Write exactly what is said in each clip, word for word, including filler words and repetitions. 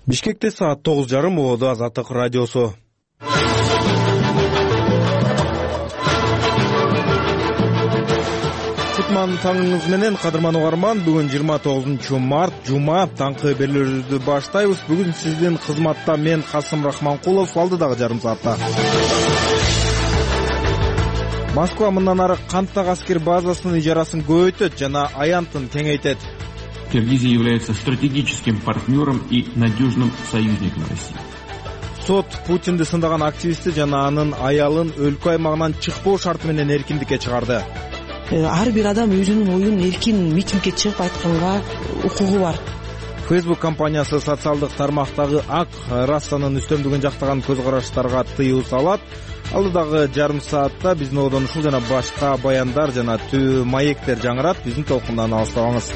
Бишкекте саат тогуз жарым болду. Азаттык радиосу. Кутман таңыңыз менен, кадырман угарман. Бүгүн жыйырма тогузунчу март, жума. Таңкы берүүлөрүбүздү баштайбыз. Бүгүн сиздин кызматта мен Касым Рахманкулов, алдыдагы жарым саатта. Москва мындан ары Канттаг аскер базасынын ижарасын көбөйтөт жана аянтын кеңейтет. Киргизия является стратегическим партнером и надежным союзником России. Сот Путинди сындаган активистти жана анын аялын өлкө аймагынан чыкпоо шарты менен эркиндикке чыгарды. Ар бир адам өзүнүн оюн эркин митингге чыгып айтканга укугу бар. Facebook компаниясы социалдык тармактагы ак расанын үстөмдүгүн жактаган көз караштарга тыюу салат. Алдыдагы жарым саатта биздин одон ушул жана башка баяндар жана түбө маектер жаңырат. Биздин толкундан алыстабаңыз.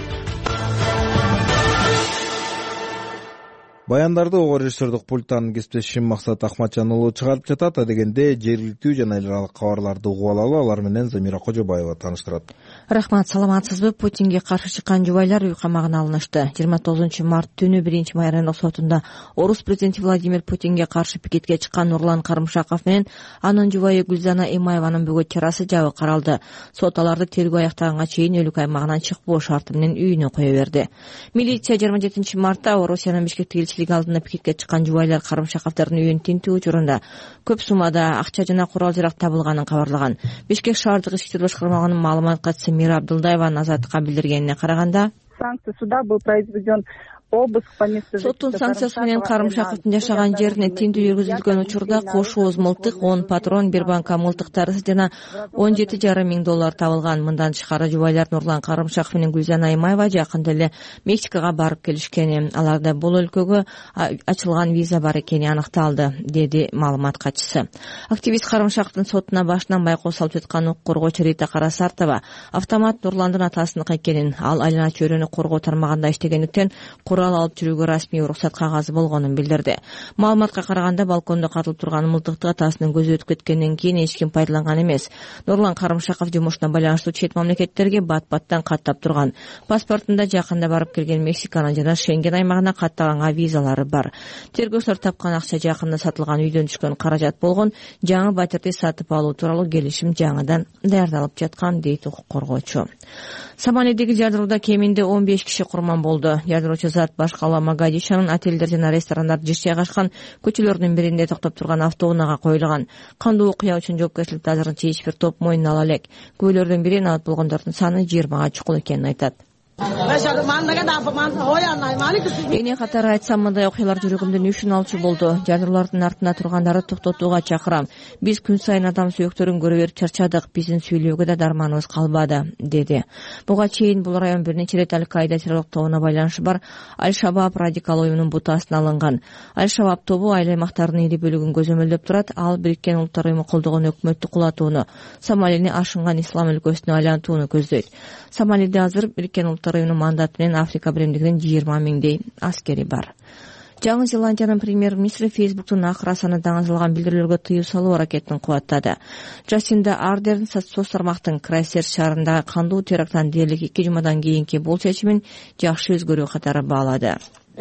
Баяндарды ого режиссердик пульттан кесиптешим Максат Ахматжан уулу чыгарып жатат. Адегенде жергиликтүү жана эл аралык кабарларды угуп алалы. Алар менен Замира Кожобаева тааныштырат. Рахмат, саламатсызбы? Путинге каршы чыккан жубайлар үй камагына алынышты. жыйырма тогузунчу март түнү биринчи майрандык сотунда орус президенти Владимир Путинге каршы пикетке чыккан Нурлан Карымшаков менен анын жубайы Гүлзана Эмаеванын бөгөт чарасы жабы каралды. Сот аларды тергөө аяктаганга чейин өлкө аймагынан чыкпоо шарты менен үйүнө кое берди. Милиция жыйырма жетинчи мартта Орусиянын Бишкектеги элчилиги алдында пикетке чыккан жубайлар Карымшаковдордун үйүн тинтүү учурунда көп суммада акча жана курал-жарак табылганын кабарлаган. Бишкек шаардык ички иштер башкармалыгынын маалымат катчысы Мира Абдулдаева Азаттыкка билдиргенине караганда, санкция суда был произведен обыск по месту. Соттун санкциясы менен Карымшаковдун жашаган жерине тинтүү жүргүзүлгөн учурда кош ооз мылтык, он патрон, бир банка мылтыктары жана он жети жарым миң доллар табылган. Мындан тышкары жубайлар Нурлан Карымшаков менен Гүлзана Эмаева жакында эле Мексикага барып келишкени, аларда бул өлкөгө ачылган виза бар экени аныкталды, деди маалымат катчысы. Активист Карымшаковдун сотуна башынан байкоо салып жаткан укук коргоочу Рита Карасартова автомат Нурландын атасыныкы экенин, ал айлана чөйрөнү коргоо тармагында иштегендиктен курал алып жүрүүгө расмий уруксат кагазы болгонун билдирди. Маалыматка караганда балкондо катылып турган мылтыкты атасынын көзү өтүп кеткенден кийин эч ким пайдаланган эмес. Нурлан Карымшаков жумушуна байланыштуу чет мамлекеттерге бат-баттан каттап турган. Паспортунда жакында барып келген Мексиканын жана Шенген аймагына каттаганга визалары бар. Тергөөчүлөр тапкан акча жакында сатылган үйдөн түшкөн каражат болгон. Жаңы батирди сатып алуу тууралуу келишим жаңыдан даярдалып жаткан, дейт укук коргоочу. Сомалидеги жардырууда кеминде он беш киши курман болду. Жардыруучу зат башкала Могадишонун отелдер жана ресторандарды жыш жайгашкан көчөлөрдүн биринде токтоп турган автоунаага коюлган. Кандуу окуя үчүн жоопкерчиликти азырынча эч бир топ мойнуна ала элек. Күбөлөрдүн бири набат болгондордун саны жыйырмага чукул экенин айтат. Эне катары айтсам, мындай окуялар жүрөгүмдөн үчүн алчу болду. Жардыруулардын артында тургандары токтотууга чакырам. Биз күн сайын адам сүйөктөрүн көрө берип чарчадык, биздин сүйлөөгө да дарманыбыз калбады, деди. Буга чейин бул район бир нече рет Аль-Каида террорлук тобуна байланышы бар Аль-Шабаб радикал уюмунун бутасына алынган. Аль-Шабаб тобу айыл аймактарынын ири бөлүгүн көзөмөлдөп турат. Ал Бириккен Улуттар уюму колдогон өкмөттү кулатууну, Сомалини ашынган ислам өлкөсүнө айлантууну көздөйт. Сомалиде азыр Бириккен Улуттар уюмунун мандаты менен Африка биримдигинин жыйырма миңдей аскери бар. Жаңы Зеландиянын премьер-министри Фейсбуктун ак расаны даңазалган билдирүүлөргө тыюу салуу аракетин кубаттады. Джасинда Ардерн соц тармактын Крайстчерч шаарындагы кандуу теракттан дээрлик эки жумадан кийинки бул чечимин жакшы өзгөрүү катары баалады.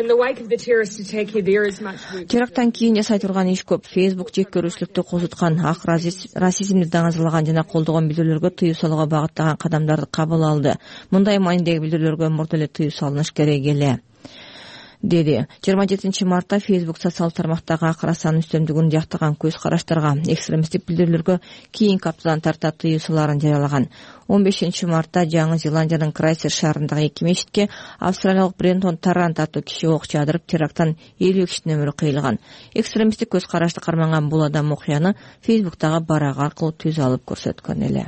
Теракттан кийин жасай турган иш көп. Facebook жек көрүүчүлүктү козуткан, ак расизмди даңазалаган жана колдогон билдирүүлөргө тыюу салууга багыттаган кадамдарды кабыл алды. Мындай маанидеги билдирүүлөргө мурда эле тыюу салыныш керек эле, деди. жыйырма жетинчи мартта Facebook социал тармактагы ак расанын үстөмдүгүн жактаган көз караштарга, экстремисттик билдирүүлөргө кийинки аптадан тарта тыюу салаарын жарыялаган. он бешинчи мартта Жаңы Зеландиянын Крайстчерч шаарындагы эки мечитке австралиялык Брентон Тарант аттуу киши ок жаадырып, теракттан элүү кишинин өмүрү кыйылган. Экстремисттик көз карашты карманган бул адам окуяны Facebooктагы барак аркылуу түз алып көрсөткөн эле.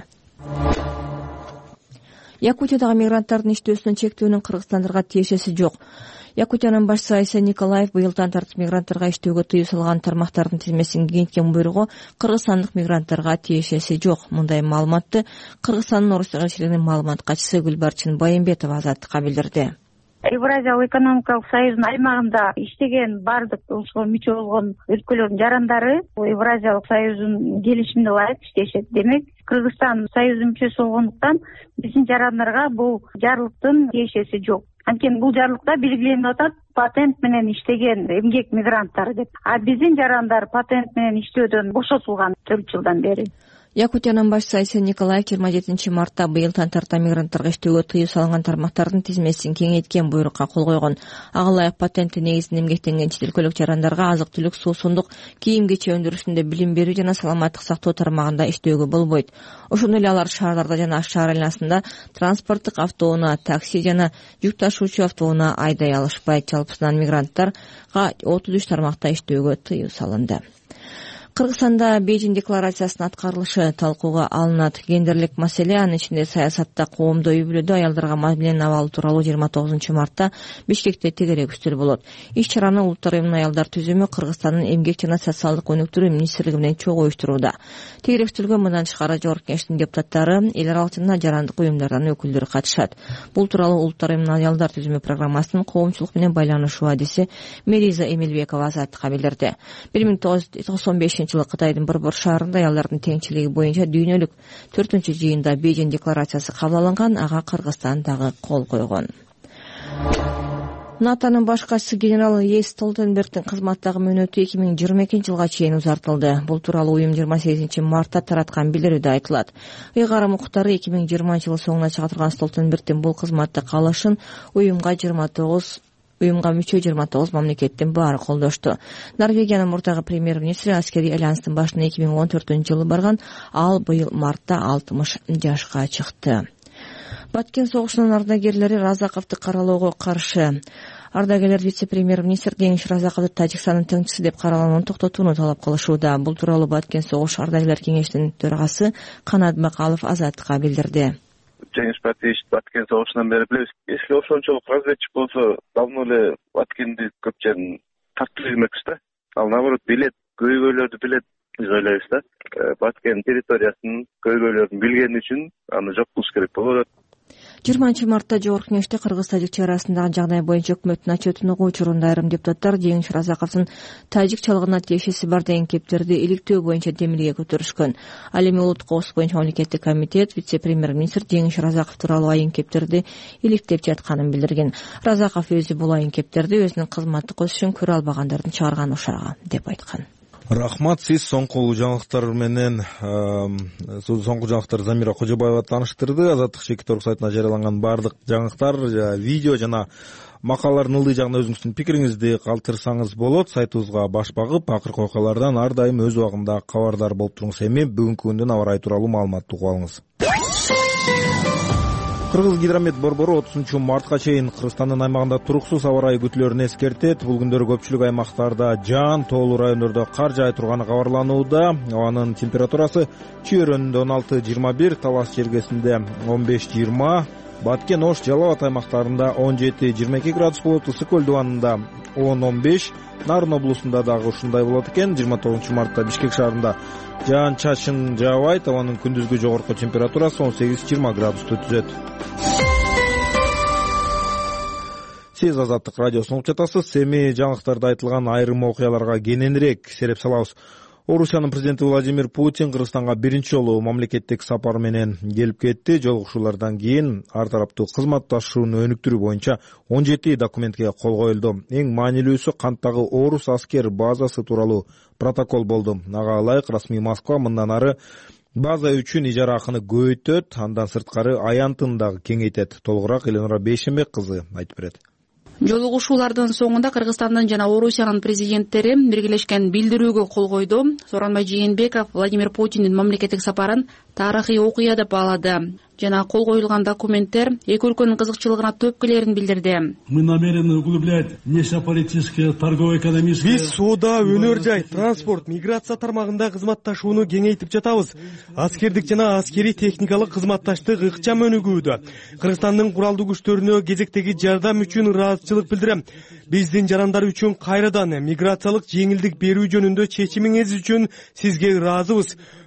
Якутиядагы мигранттардын иштөөсүнүн чектөөнүн кыргызстандыктарга тиешеси жок. Якутиянын башчысы Айса Николаев быйылдан тартып мигранттарга иштөөгө тыюу салган тармактардын тизмесин кеңейткен буйругу кыргызстандык мигранттарга тиешеси жок. Мындай маалыматты Кыргызстандын Орус элчилигинин маалымат катчысы Гүлбарчын Байымбетова Азаттыкка билдирди. Евразиялык экономикалык союздун аймагында иштеген баардык ошого мүчө болгон өлкөлөрдүн жарандары Евразиялык союздун келишимине ылайык иштешет. Демек, Кыргызстан союздун мүчөсү болгондуктан биздин жарандарга бул жарлыктын тиешеси жок. Анткени бул жарлыкта белгиленип атат патент менен иштеген эмгек мигранттары деп. А биздин жарандар патент менен иштөөдөн бошотулган төрт жылдан бери. Якутиянын башчысы Айсен Николаев жыйырма жетинчи мартта быйылдан тарта мигранттарга иштөөгө тыюу салынган тармактардын тизмесин кеңейткен буйрукка кол койгон. Ага ылайык патенти негизинде эмгектенген чет өлкөлүк жарандарга азык-түлүк, суусундук, кийим-кече өндүрүшүндө билим берүү жана саламаттык сактоо тармагында иштөөгө болбойт. Ошондой эле алар шаарларда жана шаар айланасында транспорттук автоунаа, такси жана жүк ташуучу автоунаа айдай алышпайт. Жалпысынан мигранттарга отуз үч тармакта иштөөгө тыюу салынды. Кыргызстанда Бейжин декларациясынын аткарылышы талкууга алынат. Гендерлик маселе, анын ичинде саясатта, коомдо, үй-бүлөдө аялдарга мамиленин абалы тууралуу жыйырма тогузунчу мартта Бишкекте тегерек үстөл болот. Иш-чараны Улуттар уюмунун аялдар түзүмү Кыргызстандын эмгек жана социалдык өнүктүрүү министрлиги менен чогуу уюштурууда. Тегерек үстөлгө мындан тышкары Жогорку Кеңештин депутаттары, эл аралык жана жарандык уюмдардын өкүлдөрү катышат. Бул тууралуу Улуттар уюмунун аялдар түзүмү программасынын коомчулук менен байланышуу адиси Мериза Эмилбекова Азаттыкка билдирди. бир миң тогуз жүз токсон бешинчи жылы Кытайдын Борбор шаарында аялдардын теңчилиги боюнча дүйнөлүк төртүнчү жыйында Бейжин декларациясы кабыл алынган, ага Кыргызстан дагы кол койгон. НАТОнун баш катчысы генерал Йенс Столтенбергдин кызматтагы мөөнөтү эки миң жыйырма экинчи жылга чейин узартылды. Бул тууралуу уюм жыйырма сегизинчи мартта тараткан билдирүүдө айтылат. Ыйгарым укуктары эки миң жыйырманчы жылы соңуна чыга турган Столтенбергдин бул кызматта калышын уюмга жыйырма тогуз уюмга мүчө жыйырма тогуз мамлекеттин баары колдошту. Норвегиянын мурдагы премьер-министри аскерий альянстын башына эки миң он төртүнчү жылы барган, ал быйыл мартта алтымыш жашка чыкты. Баткен согушунун ардагерлери Разаковду каралоого каршы. Ардагерлер вице-премьер-министр Кеңеш Разаковду Тажикстандын тыңчысы деп каралууну токтотууну талап кылышууда. Бул тууралуу Баткен согуш ардагерлер кеңешинин төрагасы Канат Бакалов Азаттыкка билдирди. Жеңиш Батиш Баткен согушунан бери билебиз. Эски ошончолук разведчик болсо, давно эле Баткенди көп жерин тартып жүрмөкпүз да. Ал наоборот билет, көйгөйлөрдү билет, биз ойлойбуз да. Баткен территориясынын көйгөйлөрүн билгени үчүн аны жок кылыш керек болуп атат. жыйырманчы мартта Жогорку Кеңеште Кыргыз-Тажик чек арасындагы жагдай боюнча өкмөттүн отчетун угуу учурунда айрым депутаттар Жеңиш Разаковдун тажик чалыгына тиешеси бар деген кептерди иликтөө боюнча демилге көтөрүшкөн. Ал эми улуттук коопсуз боюнча мамлекеттик комитет вице-премьер-министр Жеңиш Разаков тууралуу айын кептерди иликтеп жатканын билдирген. Разаков өзү бул айын кептерди өзүнүн кызматтык өсүшүн көрө албагандардын чыгарган ушагы деп айткан. Рахмат, сиз соңку жаңылыктар менен соңку жаңылыктар Замира Кожобаева тааныштырды. Азаттык Шекит орг сайтына жарыяланган баардык жаңылыктар, видео жана макалалардын ылдый жагында өзүңүздүн пикириңизди калтырсаңыз болот. Сайтыбызга баш багып, акыркы окуялардан ар дайым өз убагында кабардар болуп туруңуз. Эми бүгүнкү күндүн аба ырайы тууралуу маалыматты угуп алыңыз. Кыргыз гидромет борбору отузунчу мартка чейин Кыргызстандын аймагында туруксуз аба ырайы күтүлөрүн эскертет. Бул күндөрү көпчүлүк аймактарда жаан, тоолуу райондордо кар жаай турганы кабарланууда. Абанын температурасы Чүй өрөөнүндө он алты жыйырма бир, Талас жергесинде он беш жыйырма, Баткен, Ош, Жалал Ат аймактарында он жети жыйырма эки градус болот, Ысык көл дубанында он он беш, Нарын облусунда дагы ушундай болот экен. жыйырма тогузунчу мартта Бишкек шаарында жаан чачын жаабайт. Абанын күндүзгү жогорку температурасы он сегиз жыйырма градусту түзөт. Сиз Азаттык радиосун угуп жатасыз. Эми жаңылыктарда айтылган айрым окуяларга кененирээк сереп салабыз. Орусиянын президенти Владимир Путин Кыргызстанга биринчи жолу мамлекеттик сапар менен келип кетти. Жолугушуулардан кийин ар тараптуу кызматташууну өнүктүрүү боюнча он жети документке кол коюлду. Эң маанилүүсү канттагы орус аскер базасы тууралуу протокол болду. Ага ылайык расмий Москва мындан ары база үчүн ижара акыны көбөйтөт, андан сырткары аянтын дагы кеңейтет. Толугураак Эленора Бейшембек кызы айтып берет. Жолугушуулардын соңунда Кыргызстандын жана Орусиянын президенттери биргелешкен билдирүүгө кол койду. Сооронбай Жээнбеков Владимир Путиндин мамлекеттик сапарын тарыхый окуя деп баалады жана кол коюлган документтер эки өлкөнүн кызыкчылыгына төпкөлөрүн билдирди. Мы намерены углублять внешнеполитические, торгово-экономические. Биз соода, өнөр жай, транспорт, миграция тармагында кызматташууну кеңейтип жатабыз. Аскердик жана аскери техникалык кызматташтык ыкчам өнүгүүдө. Кыргызстандын куралдуу күчтөрүнө кезектеги жардам үчүн ыраазычылык билдирем. Биздин жарандар үчүн кайрадан миграциялык жеңилдик берүү жөнүндө чечимиңиз үчүн сизге ыраазыбыз.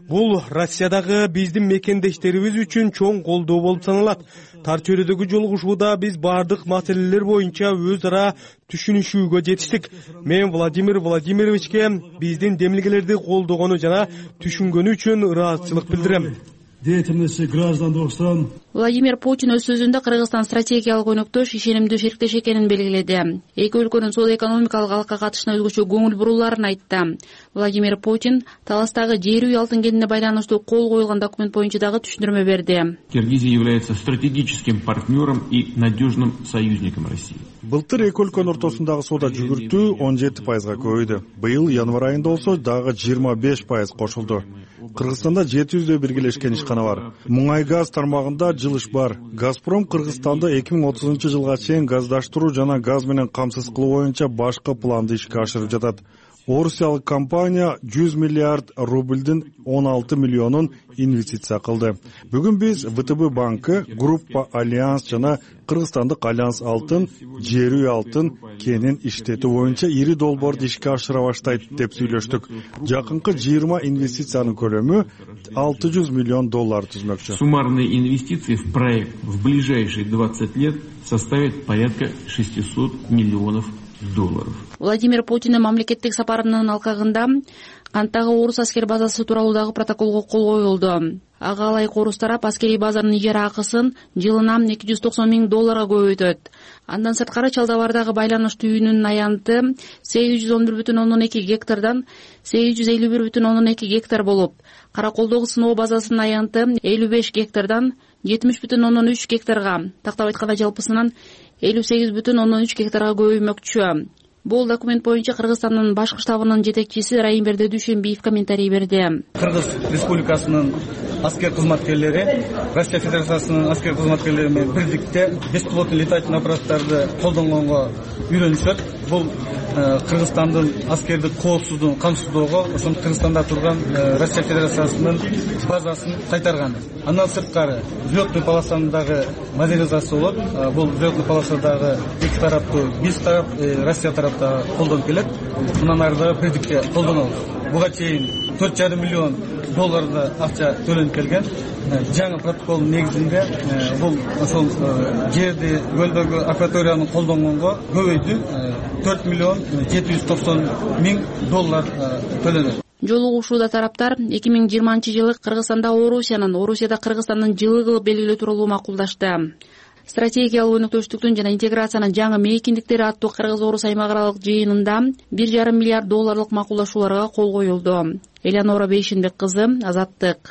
Бул Россиядагы биздин мекендештерибиз үчүн чоң колдоо болуп саналат. Тар чөйрөдөгү жолугушууда биз бардык маселелер боюнча өз ара түшүнүшүүгө жетиштик. Мен Владимир Владимировичке биздин демилгелерди колдогону жана түшүнгөнү үчүн ыраазычылык билдирем. Деятельности граждан двух стран. Владимир Путин өз сөзүндө Кыргызстан стратегиялык өнөктөш, ишенимдүү шериктеш экенин белгиледи. Эки өлкөнүн соода-экономикалык алакка катышына өзгөчө көңүл бурууларын айтты. Владимир Путин Таластагы жер үй алтын кенине байланыштуу кол коюлган документ боюнча дагы түшүндүрмө берди. Киргизия является стратегическим партнером и надежным союзником России. Былтыр эки өлкөнүн ортосундагы соода жүгүртүү он жети пайызга көбөйдү. Быйыл январь айында болсо дагы жыйырма беш пайыз кошулду. Кыргызстанда жети жүздөй биргелешкен ишкана бар. Муңай газ тармагында жылыш бар. Газпром Кыргызстанды эки миң отузунчу жылга чейин газдаштыруу жана газ менен камсыз кылуу боюнча башкы планды ишке ашырып жатат. Орусиялык компания жүз миллиард рубльдин он алты миллионун инвестиция кылды. Бүгүн биз вэ тэ бэ банкы, группа Альянс жана Кыргызстандык Альянс алтын, жер үй алтын кенин иштетүү боюнча ири долбоорду ишке ашыра баштайт деп сүйлөштүк. Жакынкы жыйырма инвестициянын көлөмү алты жүз миллион доллар түзмөкчү. Суммарные инвестиции в проект в ближайшие двадцать лет составят порядка шестьсот миллионов долларов. Владимир Путиндин мамлекеттик сапарынын алкагында Канттагы орус аскер базасы тууралуу дагы протоколго кол коюлду. Ага ылайык орус тарап аскерий базанын ижара акысын жылына эки жүз токсон миң долларга көбөйтөт. Андан сырткары Чалдабардагы байланыш түйүнүнүн аянты сегиз жүз он бир бүтүн ондон эки гектардан сегиз жүз элүү бир бүтүн ондон эки гектар болуп, Караколдогу сыноо базасынын аянты элүү беш гектардан жетимиш бүтүн ондон үч гектарга, тактап айтканда жалпысынан элүү сегиз бүтүн ондон үч гектарга көбөймөкчү. Бул документ боюнча Кыргызстандын башкы штабынын жетекчиси Раимберди Дүйшөнбиев комментарий берди. Кыргыз Республикасынын аскер кызматкерлери Россия Федерациясынын аскер кызматкерлери менен бирдикте беспилотный летательный аппараттарды колдонгонго үйрөнүшөт. Бул Кыргызстандын аскердик коопсуздугун камсыздоого, ошол Кыргызстанда турган Россия Федерациясынын базасын кайтарган. Андан сырткары взлётный полосандагы модернизация болот. Бул взлётный полосадагы эки тараптуу биз тарап, Россия тарапта колдонуп келет. Мындан ары дагы бирдикте колдонобуз. Буга чейин төрт жарым миллион долларда акча төлөнүп келген. Жаңы протоколдун негизинде бул ошол жерди, көлдөгү акваторияны колдонгонго көбөйдү. төрт миллион жети жүз токсон миң доллар төлөнөт. Жолугушууда тараптар эки миң жыйырманчы жылы Кыргызстанда Орусиянын, Орусияда Кыргызстандын жылы кылып белгилөө тууралуу макулдашты. Стратегиялык өнөктөштүктүн жана интеграциянын жаңы мейкиндиктери аттуу Кыргыз-Орус аймагаралык жыйынында бир жарым миллиард долларлык макулдашууларга кол коюлду. Элеонора Бейшенбек кызы, Азаттык.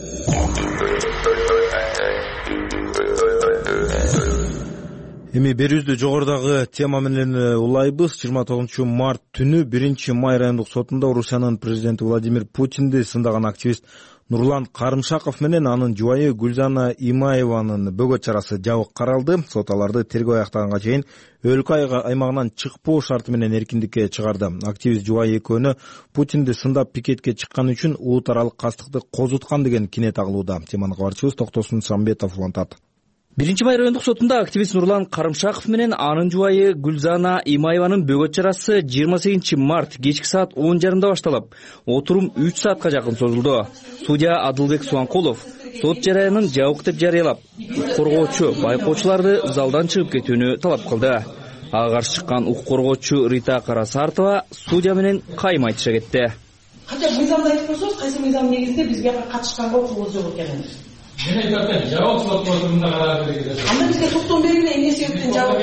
Эми берүүбүздү жогорудагы тема менен улайбыз. жыйырма тогузунчу март түнү биринчи май райондук сотунда Орусиянын президенти Владимир Путинди сындаган активист Нурлан Карымшаков менен анын жубайы Гүлзана Имаеванын бөгөт чарасы жабык каралды. Сот аларды тергөө аяктаганга чейин өлкө аймагынан чыкпоо шарты менен эркиндикке чыгарды. Активист жубайы экөөнү Путинди сындап пикетке чыккан үчүн улут аралык кастыкты козуткан деген кине тагылууда. Теманы кабарчыбыз Токтосун Самбетов улантат. биринчи май райондук сотунда активист Нурлан Карымшаков менен анын жубайы Гүлзана Имаеванын бөгөт чарасы жыйырма сегизинчи март кечки саат он жарымда башталып, отурум үч саатка жакын созулду. Судья Адылбек Суанкулов сот жараянын жабык деп жарыялап, коргоочу байкоочуларды залдан чыгып кетүүнү талап кылды. Ага каршы чыккан укук коргоочу Рита Карасартова судья менен кайым айтыша кетти. Кача мыйзамды айтып койсоңуз, кайсы мыйзам негизинде бизге катышканга укугубуз жок экенин. Мен айтатам, жабык сот ордунда карар берген. Анда бизге токтом бергиле, эмне себептен жабык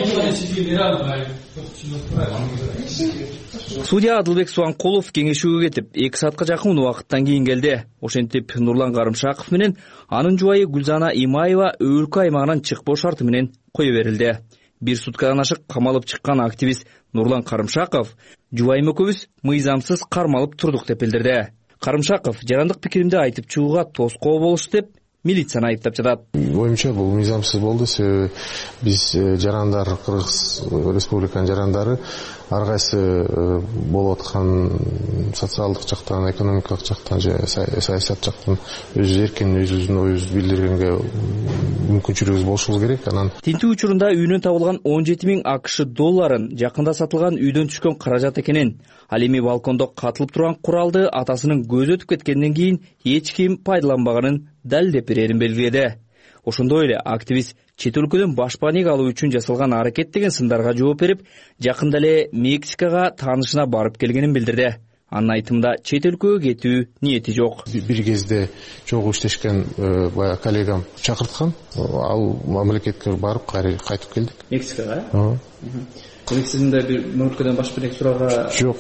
берген? Судья Адылбек Суанкулов кеңешүүгө кетип, эки саатка жакын убакыттан кийин келди. Ошентип Нурлан Карымшаков менен анын жубайы Гүлзана Имаева өлкө аймагынан чыкпоо шарты менен кое берилди. Бир суткадан ашык камалып чыккан активист Нурлан Карымшаков жубайым экөөбүз мыйзамсыз кармалып турдук деп билдирди. Карымшаков жарандык пикиримди айтып чыгууга тоскоо болуш деп милицияны айыптап жатат. Оюмча бул мыйзамсыз болду, себеби биз жарандар, Кыргыз Республиканын жарандары ар кайсы болуп аткан социалдык жактан, экономикалык жактан же саясат жактан өз эркин өзүбүздүн оюбузду билдиргенге мүмкүнчүлүгүбүз болушу керек. Анан тинтүү учурунда үйүнөн табылган он жети миң акш долларын жакында сатылган үйдөн түшкөн каражат экенин, ал эми балкондо катылып турган куралды атасынын көзү өтүп кеткенден кийин эч ким пайдаланбаганын далилдеп берерин белгиледи. Ошондой эле активист чет өлкөдөн баш паник алуу үчүн жасалган аракет деген сындарга жооп берип, жакында эле Мексикага таанышына барып келгенин билдирди. Анын айтымында чет өлкөгө кетүү ниети жок. Бир кезде чогуу иштешкен баягы коллегам чакырткан, ал мамлекетке барып кайтып келдик. Мексикага? Демек сиздин да бир мөмкүн баш паник сураага жок.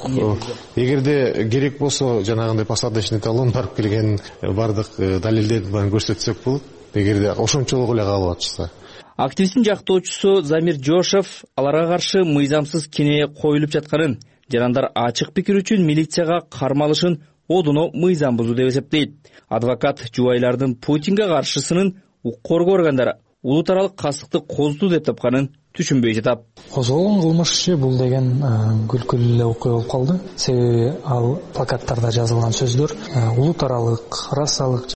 Эгерде керек болсо жанагындай посадочный талон барып келген, бардык далилдерди көрсөтсөк болот. Эгерде ошончолук эле калып атышса. Активисттин жактоочусу Замир Жошев аларга каршы мыйзамсыз кине коюлуп жатканын, жарандар ачык пикир үчүн милицияга кармалышын одуно мыйзам бузуу деп эсептейт. Адвокат жубайлардын Путинге каршысынын укук коргоо органдары улут аралык кастыкты козду деп тапканын түшүнбөй жатат. Козголгон кылмыш иши бул деген күлкүлүү эле окуя болуп калды. Себеби ал плакаттарда жазылган сөздөр улут аралык, расалык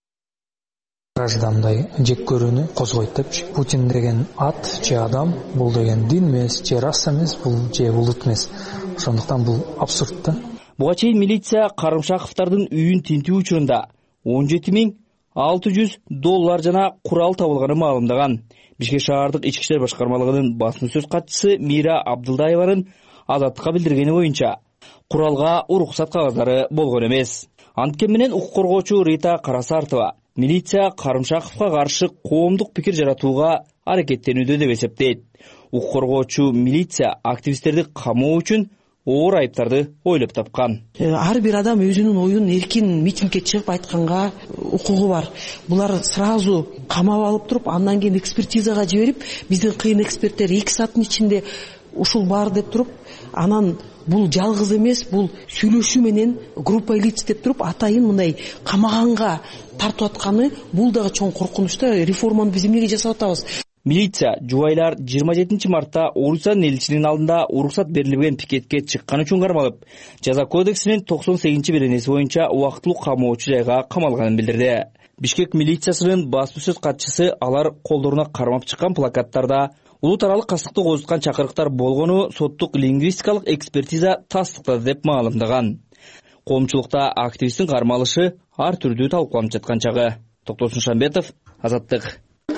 граждандай жек көрүүнү козгойт депчи. Путин деген ат же адам, бул деген дин эмес, же раса эмес, бул же улут эмес. Ошондуктан бул абсурд да. Буга чейин милиция Карымшаковдардын үйүн тинтүү учурунда он жети миң алты жүз доллар жана курал табылганын маалымдаган. Бишкек шаардык ички иштер башкармалыгынын басма-сөз катчысы Мира Абдылдаеванын Азаттыкка билдиргени боюнча, куралга уруксат кагаздары болгон эмес. Анткени менен укук коргоочу Рита Карасартова милиция Карымшаковго каршы коомдук пикир жаратууга аракеттенүүдө деп эсептейт. Укук коргоочу милиция активисттерди камоо үчүн оор айыптарды ойлоп тапкан. Ар бир адам өзүнүн оюн эркин митингге чыгып айтканга укугу бар. Булар сразу камап алып туруп, андан кийин экспертизага жиберип, биздин кыйын эксперттер эки сааттын ичинде ушул бар деп туруп, анан бул жалгыз эмес, бул сүйлөшүү менен группа лиц деп туруп атайын мындай камаганга тартып атканы, бул дагы чоң коркунуч да. Реформаны биз эмнеге жасап атабыз? Милиция жубайлар жыйырма жетинчи мартта Орусиянын элчисинин алдында уруксат берилбеген пикетке чыккан үчүн кармалып, жаза кодексинин токсон сегизинчи беренеси боюнча убактылуу камоочу жайга камалганын билдирди. Бишкек милициясынын басма-сөз катчысы алар колдоруна кармап чыккан плакаттарда улут аралык кастыкты козуткан чакырыктар болгону соттук лингвистикалык экспертиза тастыктады деп маалымдаган. Коомчулукта активисттин кармалышы ар түрдүү талкууланып жаткан чагы. Токтосун Шамбетов, Азаттык.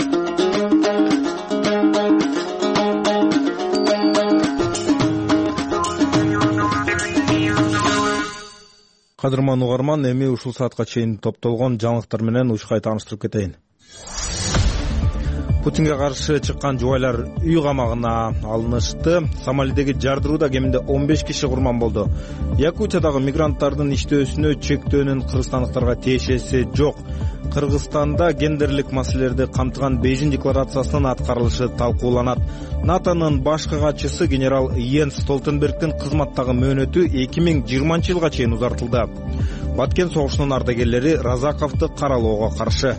Кадырман угарман, эми ушул саатка чейин топтолгон жаңылыктар менен ушкай тааныштырып кетейин. Путинге каршы чыккан жубайлар үй камагына алынышты. Сомалидеги жардырууда кеминде он беш киши курман болду. Якутиядагы мигранттардын иштөөсүнө чектөөнүн кыргызстандыктарга тиешеси жок. Кыргызстанда гендерлик маселелерди камтыган Бейжин декларациясынын аткарылышы талкууланат. НАТОнун башкы катчысы генерал Йенс Столтенбергдин кызматтагы мөөнөтү эки миң жыйырманчы жылга чейин узартылды. Баткен согушунун ардагерлери Разаковду каралоого каршы.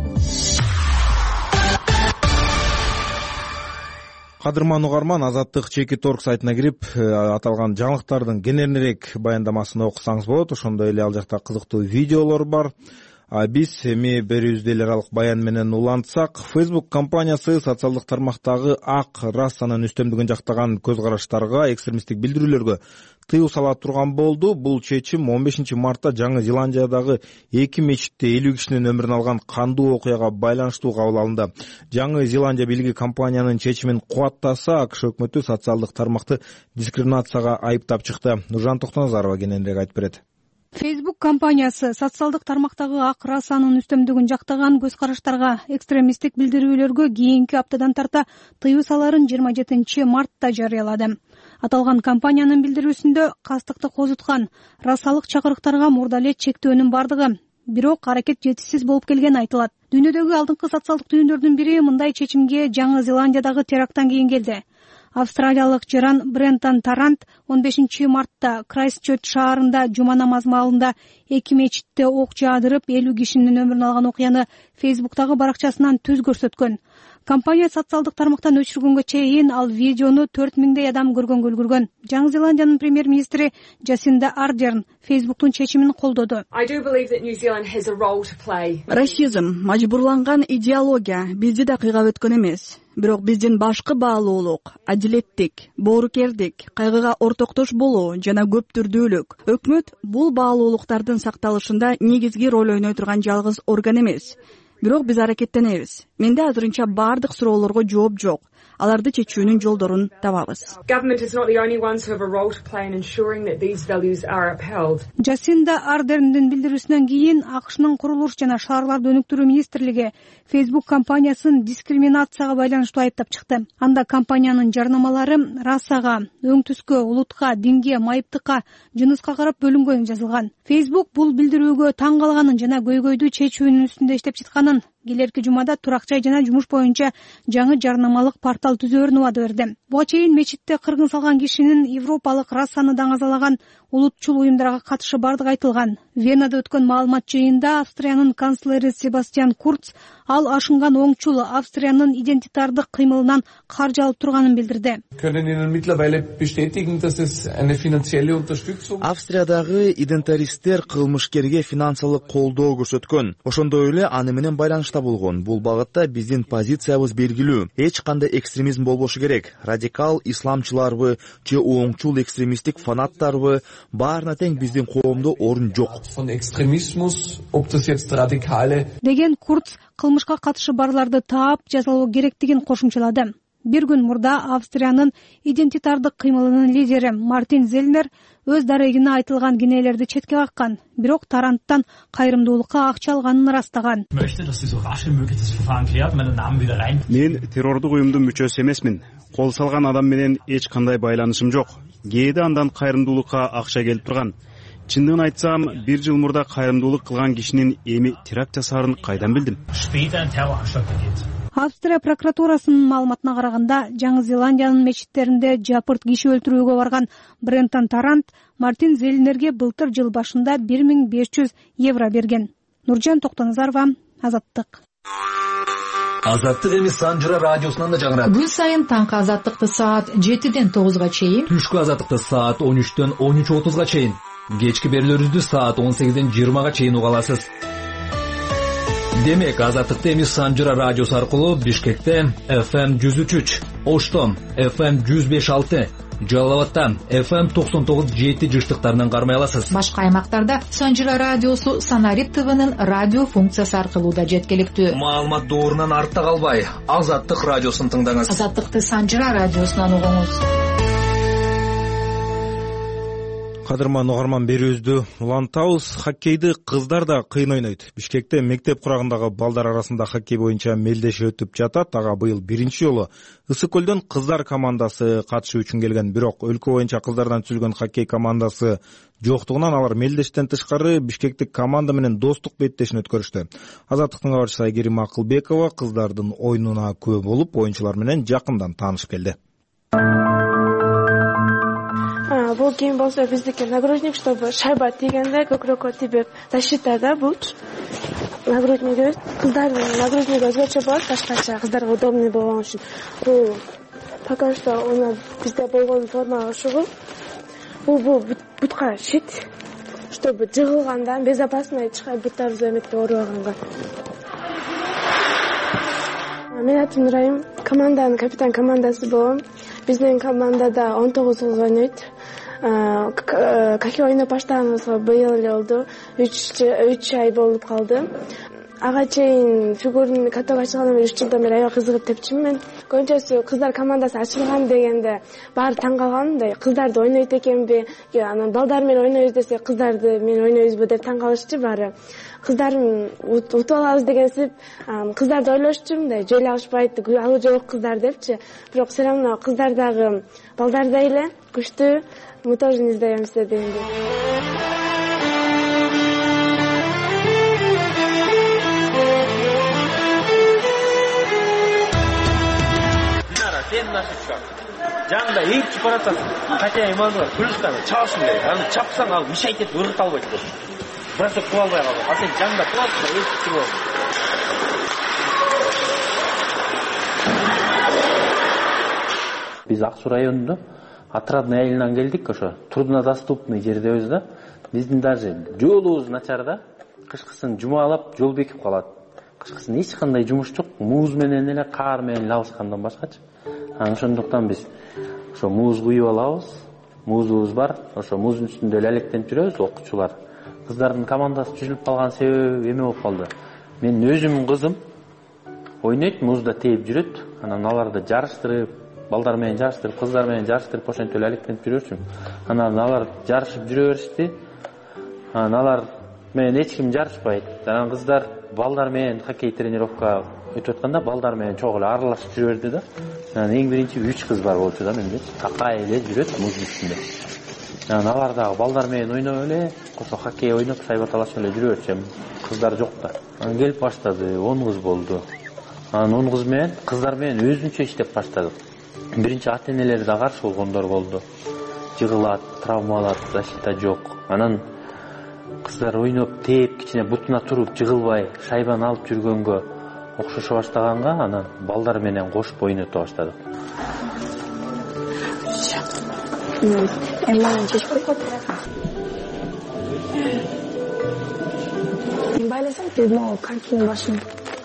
Кадырман угарман, Азаттык чекит точка орг сайтына кирип, аталган жаңылыктардын кененирээк баяндамасын окусаңыз болот. Ошондой эле ал жакта кызыктуу видеолор бар. Биз эми берүүбүздү эл аралык баян менен улантсак, Facebook компаниясы социалдык тармактагы ак расанын үстөмдүгүн жактаган көз караштарга, экстремисттик билдирүүлөргө тыюу сала турган болду. Бул чечим он бешинчи мартта Жаңы Зеландиядагы эки мечитте элүү кишинин өмүрүн алган кандуу окуяга байланыштуу кабыл алынды. Жаңы Зеландия бийлиги компаниянын чечимин кубаттаса, АКШ өкмөтү социалдык тармакты дискриминацияга айыптап чыкты. Нуржан Токтоназарова кененирээк айтып берет. Facebook компаниясы социалдык тармактагы ак расанын үстөмдүгүн жактаган көз караштарга, экстремисттик билдирүүлөргө кийинки аптадан тарта тыюу саларын жыйырма жетинчи мартта жарыялады. Аталган компаниянын билдирүүсүндө кастыкты козуткан расалык чакырыктарга мурда эле чектөөнүн бардыгы, бирок аракет жетишсиз болуп келгени айтылат. Дүйнөдөгү алдыңкы социалдык түйүндөрдүн бири мындай чечимге Жаңы Зеландиядагы теракттан кийин келди. Австралиялык жаран Брентон Тарант он бешинчи мартта Крайстчерч шаарында жума намазы маалында эки мечитте ок жаадырып элүү кишинин өмүрүн алган окуяны Фейсбуктагы баракчасынан түз көрсөткөн. Компания социалдык тармактан өчүргөнгө чейин ал видеону төрт миңдей адам көргөнгө үлгүргөн. Жаңы Зеландиянын премьер-министри Жасинда Ардерн Фейсбуктун чечимин колдоду. Расизм, мажбурланган идеология бизди да кыйгап өткөн эмес. Бирок биздин башкы баалуулук, адилеттик, боорукердик, кайгыга ортоктош болуу жана көптүрдүүлүк. Өкмөт бул баалуулуктардын сакталышында негизги роль ойной турган жалгыз орган эмес. Бирок биз аракеттенебиз. Менде азырынча бардык суроолорго жооп жок. Аларды чечүүнүн жолдорун табабыз. Жасинда Ардерндин билдирүүсүнөн кийин АКШнын курулуш жана шаарларды өнүктүрүү министрлиги Facebook компаниясын дискриминацияга байланыштуу айыптап чыкты. Анда компаниянын жарнамалары расага, өң түскө, улутка, динге, майыптыкка, жыныска карап бөлүнгөнү жазылган. Facebook бул билдирүүгө таң калганын жана көйгөйдү чечүүнүн үстүндө иштеп жатканын, келерки жумада турак жай жана жумуш боюнча жаңы жарнамалык портал түзөөрүн убада берди. Буга чейин мечитте кыргын салган кишинин европалык расаны даңазалаган улутчул уюмдарга катышы бардыгы айтылган. Венада өткөн маалымат жыйынында Австриянын канцлери Себастьян Курц ал ашынган оңчул Австриянын идентитардык кыймылынан каржы алып турганын билдирди. Австриядагы идентаристтер кылмышкерге финансылык колдоо көрсөткөн. Ошондой эле аны менен байланышта болгон. Бул багытта биздин позициябыз белгилүү. Эч кандай экстремизм болбошу керек. Радикал исламчыларбы же оңчул экстремисттик фанаттарбы, баарына тең биздин коомдо орун жок. Деген Курц кылмышка катышы барларды таап жазалоо керектигин кошумчалады. Бир күн мурда Австриянын идентитардык кыймылынын лидери Мартин Зельнер өз дарегине айтылган кенелерди четке каккан, бирок Таранттан кайрымдуулукка акча алганын ырастаган. Мен террордук уюмдун мүчөсү эмесмин. Кол салган адам менен эч кандай байланышым жок. Кээде андан кайрымдуулукка акча келип турган. Чындыгын айтсам, бир жыл мурда кайрымдуулук кылган кишинин эми теракт жасаарын кайдан билдим? Австрия прокуратурасынын маалыматына караганда, Жаңы Зеландиянын мечиттеринде жапырт киши өлтүрүүгө барган Брентон Тарант Мартин Зелнерге былтыр жыл башында бир миң беш жүз евро берген. Нуржан Токтоназарова, Азаттык. Азаттык эми Санжыра радиосунан да жаңырат. Күн сайын таңкы азаттыкты саат жетиден тогузга чейин, түшкү азаттыкты саат он үчтөн он үч отузга чейин, кечки берүүлөрүбүздү саат он сегизден жыйырмага чейин уга аласыз. Демек, азаттыкты эми Санжыра радиосу аркылуу Бишкекте эф эм жүз үч үч, Оштон эф эм жүз беш алты, Жалал Абадта эф эм токсон тогуз жети жыштыктарынан кармай аласыз. Башка аймактарда Санжыра радиосу Санарит ТВнын радио функциясы аркылуу да жеткиликтүү. Маалымат доорунан артта калбай, Азаттык радиосун тыңдаңыз. Азаттыкты Санжыра радиосунан угуңуз. Кадырман угарман, берүүбүздү улантабыз. Хоккейди кыздар да кыйын ойнойт. Бишкекте мектеп курагындагы балдар арасында хоккей боюнча мелдеш өтүп жатат. Ага быйыл биринчи жолу Ысык көлдөн кыздар командасы катышуу үчүн келген. Бирок өлкө боюнча кыздардан түзүлгөн хоккей командасы жоктугунан алар мелдештен тышкары бишкектик команда менен достук беттешин өткөрүштү. Азаттыктын кабарчысы Айгерим Акылбекова кыздардын оюнуна күбө болуп, оюнчулар менен жакындан таанышып келди. Бул кийин болсо биздики нагрудник, чтобы шайба тийгенде көкрөккө тийбеп защитада бул нагрудник. Кыздардын нагрудниги өзгөчө болот, башкача, кыздарга удобный болгон үчүн. Бул пока что у нас бизде болгон формага окшогон. Бул бул бутка шит, чтобы жыгылганда безопасно эч кандай буттарыбызды эметпей оорубаганга. Мен атым Раим, команданын капитан командасы болом. Биздин командада он тогуз кыз ойнойт. Хоккей ойноп баштаганыбызга быйыл эле болду. үч ай болуп калды. Ага чейин фигурный каток ачылгандан бери үч жылдан бери аябай кызыгып тепчимин мен. Көбүнчөсү кыздар командасы ачылган дегенде баары таң калган, мындай кыздарды ойнойт экенби, анан балдар менен ойнойбуз десе кыздарды менен ойнойбузбу деп таң калышчу баары. Кыздарын утуп алабыз дегенсип, кыздарды ойлошчу, мындай жол алышпайт, алуу жок кыздар депчи. Бирок все равно кыздардагы балдардай эле күчтүү, мы тоже не сдаемся дегенде. жаңында эйип чыгып баратасың, хотя иманы бар, күлүшканы чабышың керек. Аны чапсаң ал мишайт этип ыргыта албайт болчу. Бросок кыла албай калды. А сен жаңында турасың, эйип чыгып. Биз Ак Суу районунда Отрадный айылынан келдик, ошо труднодоступный жердебиз да. Биздин даже жолубуз начар да. Кышкысын жумалап жол бекип калат. Кышкысын эч кандай жумуш жок, муз менен эле кар менен алышкандан башкачы. Анан ошондуктан биз ошо муз куюп алабыз. Музубуз бар, ошо муздун үстүндө эле электенип жүрөбүз окуучулар. Кыздардын командасы түзүлүп калган себеби эме болуп калды. Мен өзүм кызым ойнойт, музда тээп жүрөт. Анан аларды жарыштырып, балдар менен жарыштырып, кыздар менен жарыштырып ошентип эле электенип жүрөчүм. Анан алар жарышып жүрө беришти. Анан алар менен эч ким жарышпайт. Анан кыздар балдар менен хоккей тренировка өтүп атканда балдар менен чогуу эле аралашып жүрө берди да. Анан эң биринчи үч кыз бар болчу да менде. Такай эле жүрөт муз үстүндө. Анан алар дагы балдар менен ойноп эле, кошо хоккей ойноп, шайба талашып эле жүрө берчү. Кыздар жок да. Анан келип баштады, он кыз болду. Анан он кыз менен кыздар менен өзүнчө иштеп баштадык. Биринчи ата-энелери да каршы болгондор болду. Жыгылат, травмалат, защита жок. Анан кыздар ойноп, тээп, кичине бутуна туруп, жыгылбай, шайбаны алып жүргөнгө окшошо баштаганга, анан балдар менен кошуп ойното баштадык. Эманын чечип койгон. Мен байласам, тез могу каркинин башын.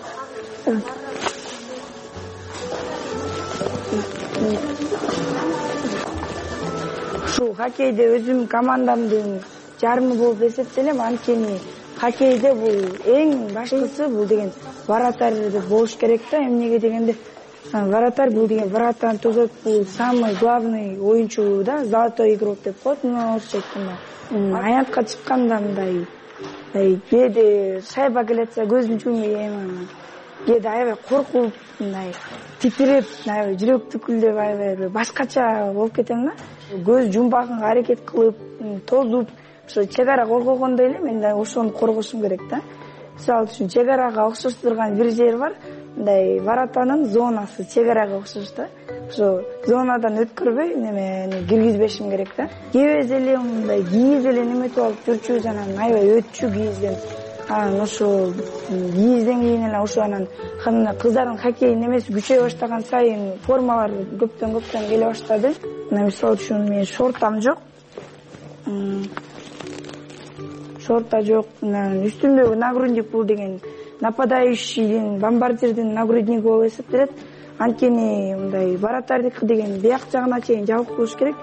Ушул хоккейде өзүм командамдын жарымы болуп эсептелем. Анткени хоккейде бул эң башкысы бул деген вратарь болуш керек да. Эмнеге дегенде вратарь бул деген вратаны тозот, бул самый главный оюнчу да, золотой игрок деп коет. Мына орусча айтканда. Аянтка чыкканда мындай кээде шайба келатса көзүн жумай эме. Кээде аябай коркуп, мындай титиреп, аябай жүрөк түкүлдөп, аябай башкача болуп кетем да. Көз жумбаганга аракет кылып, тозуп, ошо чек ара коргогондой эле мен да ошону коргошум керек да. Мисалы үчүн чек арага окшоштурган бир жер бар, мындай вратанын зонасы чек арага окшош да. Ошо зонадан өткөрбөй немени киргизбешим керек да. Кебез эле мындай кийиз эле неметип алып жүрчүбүз, анан аябай өтчү кийизден. Анан ошо кийизден кийин эле ошо анан кыздардын хоккей немеси күчөй баштаган сайын формалар көптөн көптөн келе баштады. Мына мисалы үчүн мен шортам жок. Шорта жок. Үстүмдөгү нагрудник бул деген нападающийдин, бомбардирдин нагрудниги болуп эсептелет. Анткени мындай вратардыкы деген бияк жагына чейин жабык болуш керек.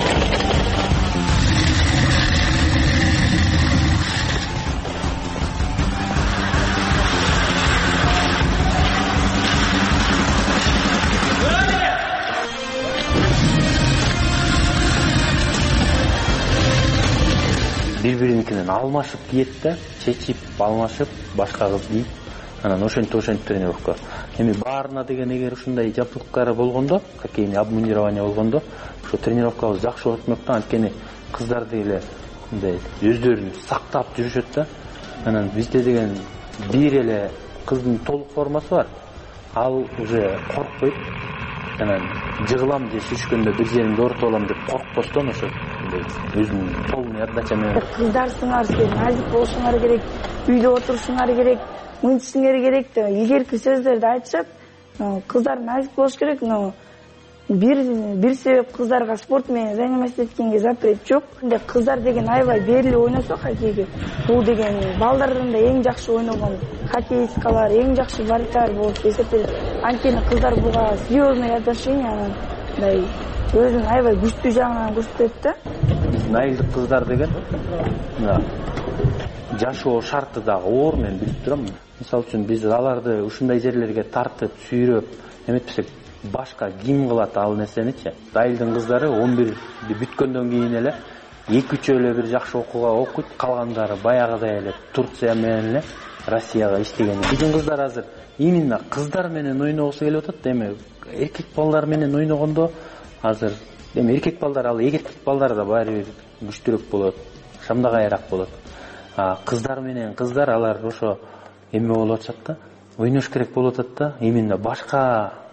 Бири-биринин алмашып кийет да, чечип, алмашып, башка кыз кийип, анан ошентип ошентип тренировка. Эми баарына деген эгер ушундай жабдыктары болгондо, хоккейный обмундирование болгондо, ошо тренировкабыз жакшы болот эмек да, анткени кыздар деле мындай өздөрүн сактап жүрүшөт да. Анан бизде деген бир эле кыздын толук формасы бар. Ал уже коркпойт. Анан жыгылам же шүшкөндө бир жеримди ооруп алам деп коркпостон ошо өзүнүн полный отдача менен. Кыздарсыңар, сен назик болушуңар керек, үйдө отурушуңар керек, мынтишиңер керек деп илгерки сөздөрдү айтышат. Кыздар назик болуш керек, но бир бир себеп кыздарга спорт менен заниматься эткенге запрет жок. Эми кыздар деген аябай берилип ойносо хоккейге, бул деген балдардын да эң жакшы ойногон хоккеисткалар, эң жакшы вратарь болуп эсептелет. Анткени кыздар буга серьезный отношение, анан мындай өзүн аябай күчтүү жагынан көрсөтөт да. Биздин айылдык кыздар деген мына жашоо шарты дагы оор, мен билип турам. Мисалы үчүн биз аларды ушундай жерлерге тартып, сүйрөп эметпесек, башка ким кылат ал нерсеничи? Айылдын кыздары он бир бүткөндөн кийин эле эки үчөө эле бир жакшы окууга окуйт, калгандары баягыдай эле Турция менен эле Россияга иштеген. Биздин кыздар азыр именно кыздар менен ойногусу келип атат. Эми эркек балдар менен ойногондо азыр эми эркек балдар ал эгеттик балдар да баары бир күчтүүрөөк болот, шамдагайраак болот. А кыздар менен кыздар алар ошо эме болуп атышат да, ойнош керек болуп атат да. Именно башка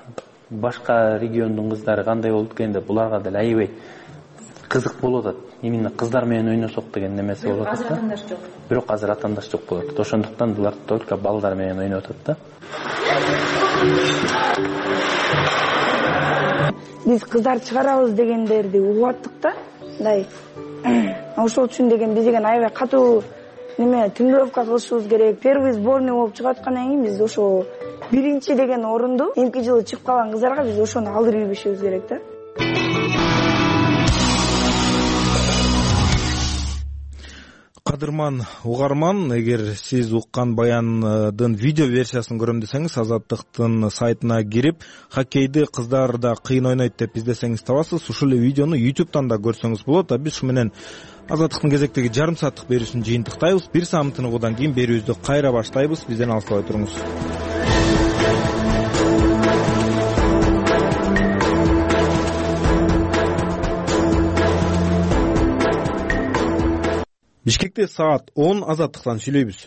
башка региондун кыздары кандай болуп дегенде буларга деле аябай кызык болуп атат. Именно кыздар менен ойносок деген немеси болуп атат. Азыр атандаш жок. Бирок азыр атандаш жок болуп атат. Ошондуктан булар только балдар менен ойноп атат да. Биз кыздар чыгарабыз дегендерди угуп аттык да. Мындай ошол үчүн деген биз деген аябай катуу неме тренировка кылышыбыз керек. Первый сборный болуп чыгып аткандан кийин биз ошо биринчи деген орунду эмки жылы чыгып калган кыздарга биз ошону алдырып ийбешибиз керек да. Кадырман угарман, эгер сиз уккан баяндын видео версиясын көрөм десеңиз, Азаттыктын сайтына кирип, хоккейди кыздар да кыйын ойнойт деп издесеңиз табасыз. Ушул эле видеону ютубтан да көрсөңүз болот. А биз ушу менен Азаттыктын кезектеги жарым сааттык берүүсүн жыйынтыктайбыз. Бир саамын тыныгуудан кийин берүүбүздү кайра баштайбыз. Бизден алыстабай туруңуз. Бишкекте саат он, Азаттыктан сүйлөйбүз.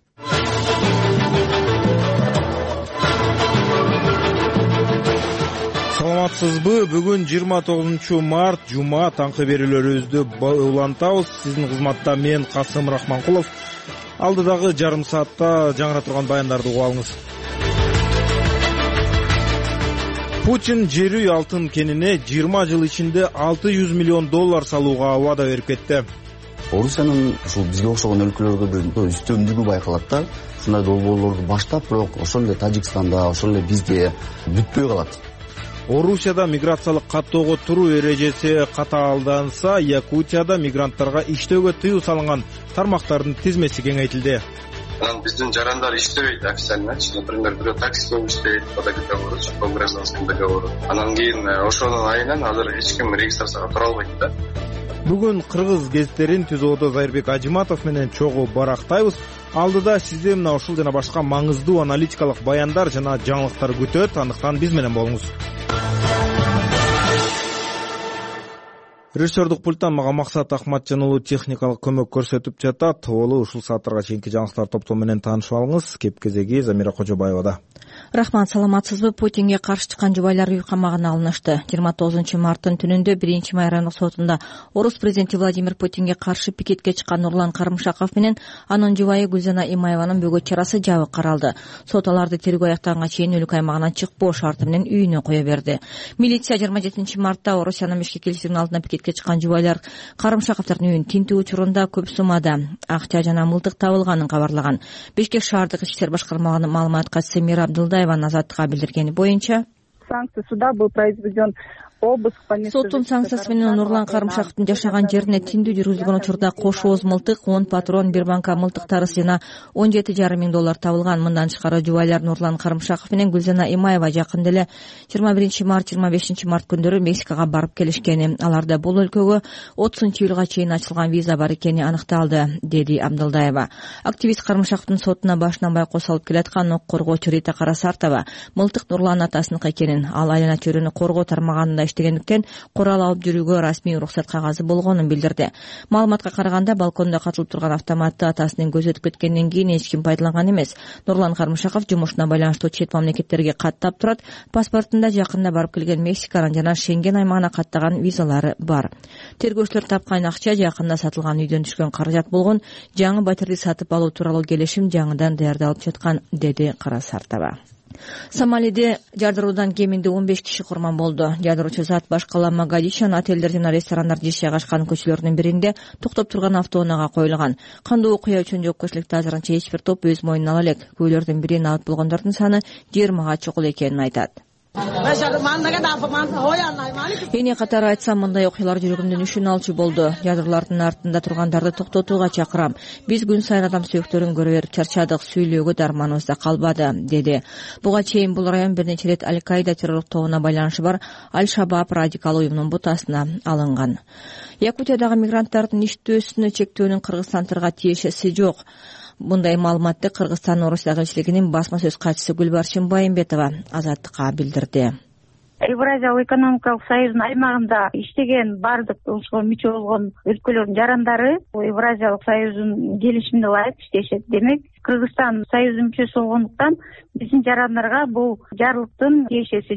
Саламатсызбы? Бүгүн жыйырма тогузунчу март, жума, таңкы берүүлөрүбүздү улантабыз. Сиздин кызматта мен Касым Рахманкулов. Алдыдагы жарым саатта жаңыра турган баяндарды угуп алыңыз. Путин жер үй алтын кенине жыйырма жыл ичинде алты жүз миллион доллар салууга убада берип кетти. Орусиянын ушул бизге окшогон өлкөлөргө бир үстөмдүгү байкалат да. Ушундай долбоорлорду баштап, бирок ошол эле Тажикстанда, ошол эле бизде бүтпөй калат. Орусияда миграциялык каттоого туруу эрежеси катаалданса, Якутияда мигранттарга иштөөгө тыюу салынган тармактардын тизмеси кеңейтилди. Анан биздин жарандар иштебейт официально. Например, бирөө таксиден иштейт, по договору, по гражданскому договору. Анан кийин ошонун айынан азыр эч ким регистрацияга тура албайт да. Бүгүн кыргыз гезиттерин Түзөөдө Зайырбек Ажиматов менен чогуу барактайбыз. Алдыда сизди мына ушул жана башка маңыздуу аналитикалык баяндар жана жаңылыктар күтөт. Андыктан биз менен болуңуз. Режиссердук пульттан мага Максат Ахматжан уулу техникалык көмөк көрсөтүп жатат. Олу ушул сааттарга чейинки жаңылыктар топтому менен таанышып алыңыз. Кеп кезеги Замира Кожобаевада. Рахман, саламатсызбы? Путинге каршы чыккан жубайлар үй камагына алынышты. жыйырма тогузунчу марттын түнүндө биринчи май райондук сотунда Орус президенти Владимир Путинге каршы пикетке чыккан Нурлан Карымшаков менен анын жубайы Гүлзана Имаеванын бөгөт чарасы жабык каралды. Сот аларды тергөө аяктаганга чейин өлкө аймагынан чыкпоо шарты менен үйүнө кое берди. Милиция жыйырма жетинчи мартта Орусиянын Бишкек элчилигинин алдына пикетке чыккан жубайлар Карымшаковдун үйүн тинтүү учурунда көп суммада акча жана мылтык табылганын кабарлаган. Бишкек шаардык ички иштер башкармалыгынын маалымат катчысы Мира Абдылдаева Азаттыкка билдиргени боюнча, санкция суда был произведен обыск по месту. Соттун санкциясы менен Нурлан Карымшаковдун жашаган жерине тиндүү жүргүзүлгөн учурда кош ооз мылтык, он патрон, бир банка мылтыктары жана он жети жарым миң доллар табылган. Мындан тышкары жубайлар Нурлан Карымшаков менен Гүлзана Имаева жакында эле жыйырма биринчи март, жыйырма бешинчи март күндөрү Мексикага барып келишкени. Аларда бул өлкөгө отузунчу июлга чейин ачылган виза бар экени аныкталды, деди Абдылдаева. Активист Карымшаковдун сотуна башынан байкоос алып келаткан ок коргоочу Рита Карасартова мылтык Нурлан атасыныкы экенин, ал айлана чөйрөнү коргоо тармагында иштегендиктен курал алып жүрүүгө расмий уруксат кагазы болгонун билдирди. Маалыматка караганда, балкондо катылып турган автоматты атасынын көзү өтүп кеткенден кийин эч ким пайдаланган эмес. Нурлан Карымшаков жумушуна байланыштуу чет мамлекеттерге каттап турат. Паспортунда жакында барып келген Мексиканын жана Шенген аймагына каттаган визалары бар. Тергөөчүлөр тапкан акча жакында сатылган үйдөн түшкөн каражат болгон. Жаңы батирди сатып алуу тууралуу келишим жаңыдан даярдалып жаткан, деди Карасартова. Сомалиде жардыруудан кеминде он беш киши курман болду. Жардыруучу зат баш кала Могадишонун отелдер жана ресторандар жайгашкан көчөлөрүнүн биринде токтоп турган автоунаага коюлган. Кандуу окуя үчүн жоопкерчиликти азырынча эч бир топ өз мойнуна ала элек. Күбөлөрдүн бири набыт болгондордун саны жыйырмага чукул экенин айтат. Эне катары айтсам, мындай окуялар жүрөгүмдүн үшүн алчу болду. Жардыруулардын артында тургандарды токтотууга чакырам. Биз күн сайын адам сүйөктөрүн көрө берип чарчадык, сүйлөөгө дарманыбыз да калбады, деди. Буга чейин бул район бир нече ирет Аль-Каида террорлук тобуна байланышы бар Аль-Шабаб радикал уюмунун бутасына алынган. Якутиядагы мигранттардын иштөөсүнө чектөөнүн Кыргызстандырга тиешеси жок. Мындай маалыматты Кыргызстан Орусия элчилигинин басма сөз катчысы Гүлбарчын Байымбетова Азаттыкка билдирди. Евразиялык экономикалык союздун аймагында иштеген бардык ошого мүчө болгон өлкөлөрдүн жарандары Евразиялык союздун келишимине ылайык иштешет. Демек, Кыргызстан союздун мүчөсү болгондуктан биздин жарандарга бул жарлыктын тиешеси жок.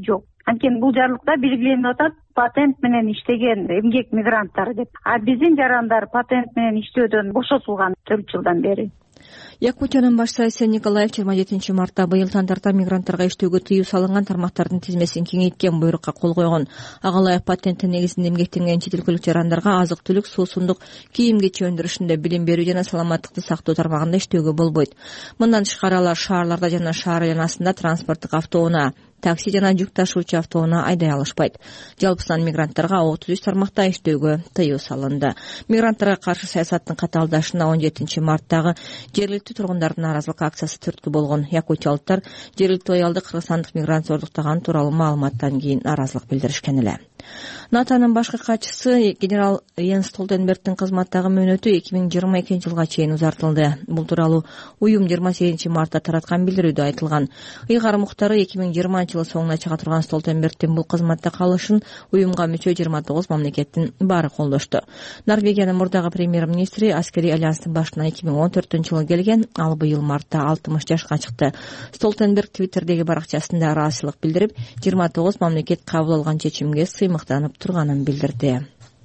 анткени бул жарлыкта белгиленип атат патент менен иштеген эмгек мигранттары деп. А биздин жарандар патент менен иштөөдөн бошотулган төрт жылдан бери. Якутиянын баш сайысы Николаев жыйырма жетинчи мартта быйылдан тарта мигранттарга иштөөгө тыюу салынган тармактардын тизмесин кеңейткен буйрукка кол койгон. Агалаев патенттин негизинде эмгектенген чет өлкөлүк жарандарга азык-түлүк, суусундук, кийим-кечи өндүрүшүндө, билим берүү жана саламаттыкты сактоо тармагында иштөөгө болбойт. Мындан тышкары алар шаарларда жана шаар айланасында транспорттук автоунаа, такси жана жүк ташуучу автоунаа айдай алышпайт. Жалпысынан мигранттарга отуз үч тармакта иштөөгө тыюу салынды. Мигранттарга каршы саясаттын катаалдашына он жетинчи марттагы жергиликтүү тургундардын нааразылык акциясы түрткү болгон. Якутиялыктар жергиликтүү аялды кыргызстандык мигрант зордуктаганы тууралуу маалыматтан кийин нааразылык билдиришкен эле. НАТОнун башкы катчысы генерал Йенс Столтенбергдин кызматтагы мөөнөтү эки миң жыйырма экинчи жылга чейин узартылды. Бул тууралуу уюм жыйырма сегизинчи мартта тараткан билдирүүдө айтылган. Ыйгар Мухтары эки миң жыйырманчы жылы соңуна чыга турган Столтенбергдин бул кызматта калышын уюмга мүчө жыйырма тогуз мамлекеттин баары колдошту. Норвегиянын мурдагы премьер-министри аскерий альянстын башына эки миң он төртүнчү жылы келген, ал быйыл мартта алтымыш жашка чыкты. Столтенберг Твиттердеги баракчасында ыраазычылык билдирип, жыйырма тогуз мамлекет кабыл алган чечимге сыймыктанып турганын билдирди.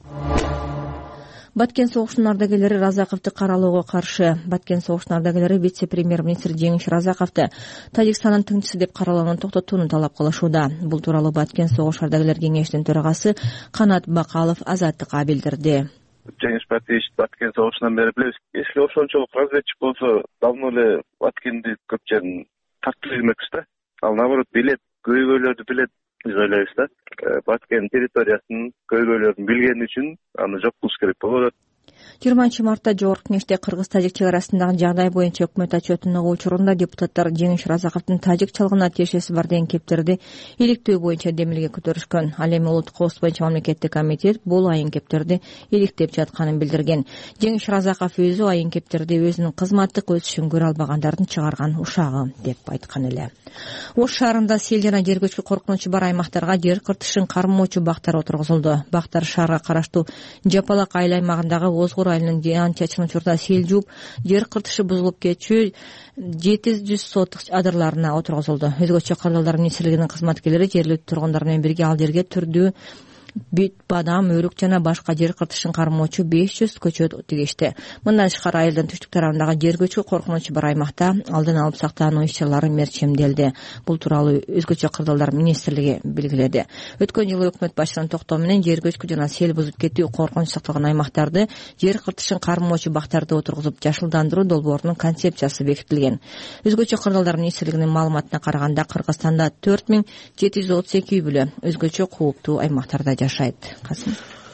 Баткен согушунун ардагерлери Разаковду каралоого каршы. Баткен согушунун ардагерлери вице-премьер-министр Жеңиш Разаковду Тажикстандын тыңчысы деп каралууну токтотууну талап кылышууда. Бул тууралуу Баткен согуш ардагерлер кеңешинин төрагасы Канат Бакалов Азаттыкка билдирди. Жеңиш Батиш Баткен согушунан бери билебиз. Если ошончолук разведчик болсо, давно эле Баткенди көп жерин тартып жүрмөкпүз да. Ал наоборот билет, көйгөйлөрдү билет. Биз ойлойбуз да, Баткен территориясынын көйгөйлөрүн билгени үчүн аны жок кылыш керек болуп атат. жыйырманчы мартта Жогорку Кеңеште Кыргыз-Тажик чек арасындагы жагдай боюнча өкмөт отчетун угуу учурунда депутаттар Жеңиш Разаковдун тажик чалгына тиешеси бар деген кептерди иликтөө боюнча демилге көтөрүшкөн. Ал эми улуттук коопсуздук боюнча мамлекеттик комитет бул айын кептерди иликтеп жатканын билдирген. Жеңиш Разаков өзү айын кептерди өзүнүн кызматтык өсүшүн көрө албагандардын чыгарган ушагы деп айткан эле. Ош шаарында сел жана жер көчкү коркунучу бар аймактарга жер кыртышын кармоочу бактар отургузулду. Бактар шаарга караштуу Жапалак айыл аймагындагы Озгор айылынын жаан чачкын учурда сел жууп, жер кыртышы бузулуп кетчү жети жүз сотук адырларына отургузулду. Өзгөчө кырдаалдар министрлигинин кызматкерлери жергиликтүү тургундар менен бирге ал жерге түрдүү бүт, бадам, өрүк жана башка жер кыртышын кармоочу беш жүз көчөт тигишти. Мындан тышкары айылдын түштүк тарабындагы жер көчкү коркунучу бар аймакта алдын алып сактануу иш-чаралары мерчемделди. Бул тууралуу өзгөчө кырдаалдар министрлиги белгиледи. Өткөн жылы өкмөт башчысынын токтоо менен жер көчкү жана сел бузуп кетүү коркунуч сакталган аймактарды жер кыртышын кармоочу бактарды отургузуп жашылдандыруу долбоорунун концепциясы бекитилген. Өзгөчө кырдаалдар министрлигинин маалыматына караганда Кыргызстанда төрт миң жети жүз отуз эки үй бүлө өзгөчө кууптуу аймактарда жашайт. Касым.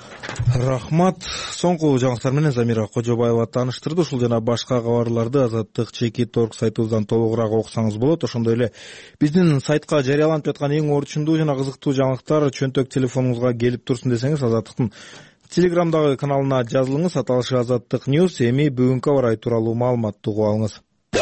Рахмат. Соңку жаңылыктар менен Замира Кожобаева тааныштырды. Ушул жана башка кабарларды Азаттык чекит орг сайтыбыздан толугураак окусаңыз болот. Ошондой эле биздин сайтка жарыяланып жаткан эң орчундуу жана кызыктуу жаңылыктар чөнтөк телефонуңузга келип турсун десеңиз, Азаттыктын Телеграмдагы каналына жазылыңыз. Аталышы Азаттык Ньюс. Эми бүгүнкү аба ырайы тууралуу маалыматты угуп алыңыз.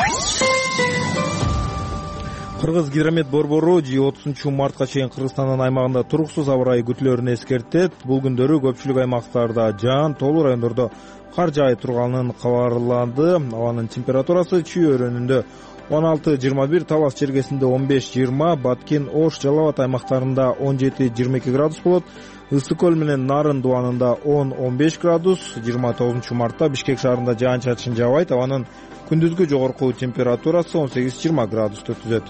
Кыргыз гидромет борбору отузунчу мартка чейин Кыргызстандын аймагында туруксуз аба ырайы күтүлөрүн эскертет. Бул күндөрү көпчүлүк аймактарда жаан, тоолуу райондордо кар жаай турганын кабарланды. Абанын температурасы Чүй өрөөнүндө он алты жыйырма бир, Талас чергесинде он беш жыйырма, Баткен, Ош, Жалал Абад аймактарында он жети жыйырма эки градус болот. Ысык көл менен Нарын дубанында он он беш градус. жыйырма тогузунчу мартта Бишкек шаарында жаан-чачын жаабайт. Абанын күндүзгү жогорку температурасы он сегиз жыйырма градусту түзөт.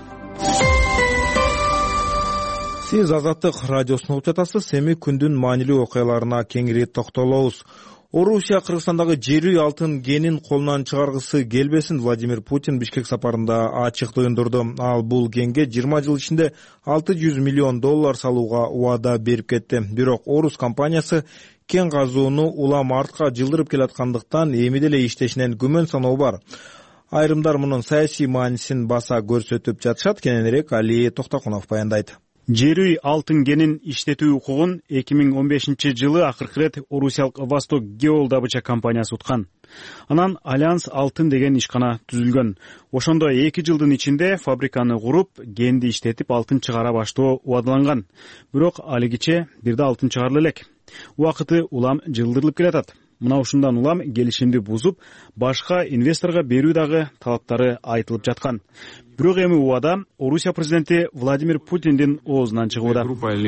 Сиз Азаттык радиосун угуп жатасыз. Эми күндүн маанилүү окуяларына кеңири токтолобуз. Орусия Кыргызстандагы жер үй алтын кенин колунан чыгаргысы келбесин Владимир Путин Бишкек сапарында ачык туюндурду. Ал бул кенге жыйырма жыл ичинде алты жүз миллион доллар салууга убада берип кетти. Бирок Орус компаниясы кен казууну улам артка жылдырып келаткандыктан эми деле иштешинен күмөн саноо бар. Айрымдар мунун саясий маанисин баса көрсөтүп жатышат. Кененирээк Али Токтокунов баяндайт. Жер үй алтын кенин иштетүү укугун эки миң он бешинчи жылы акыркы ирет орусиялык Восток Геол добыча компаниясы уткан. Анан Альянс алтын деген ишкана түзүлгөн. Ошондой эки жылдын ичинде фабриканы куруп, кенди иштетип алтын чыгара баштоо убадаланган. Бирок алигиче бир да алтын чыгарыла элек. Убакыты улам жылдырылып келатат. мына ушундан улам келишимди бузуп башка инвесторго берүү дагы талаптары айтылып жаткан. Бирок эми убада Орусия президенти Владимир Путиндин оозунан чыгууда.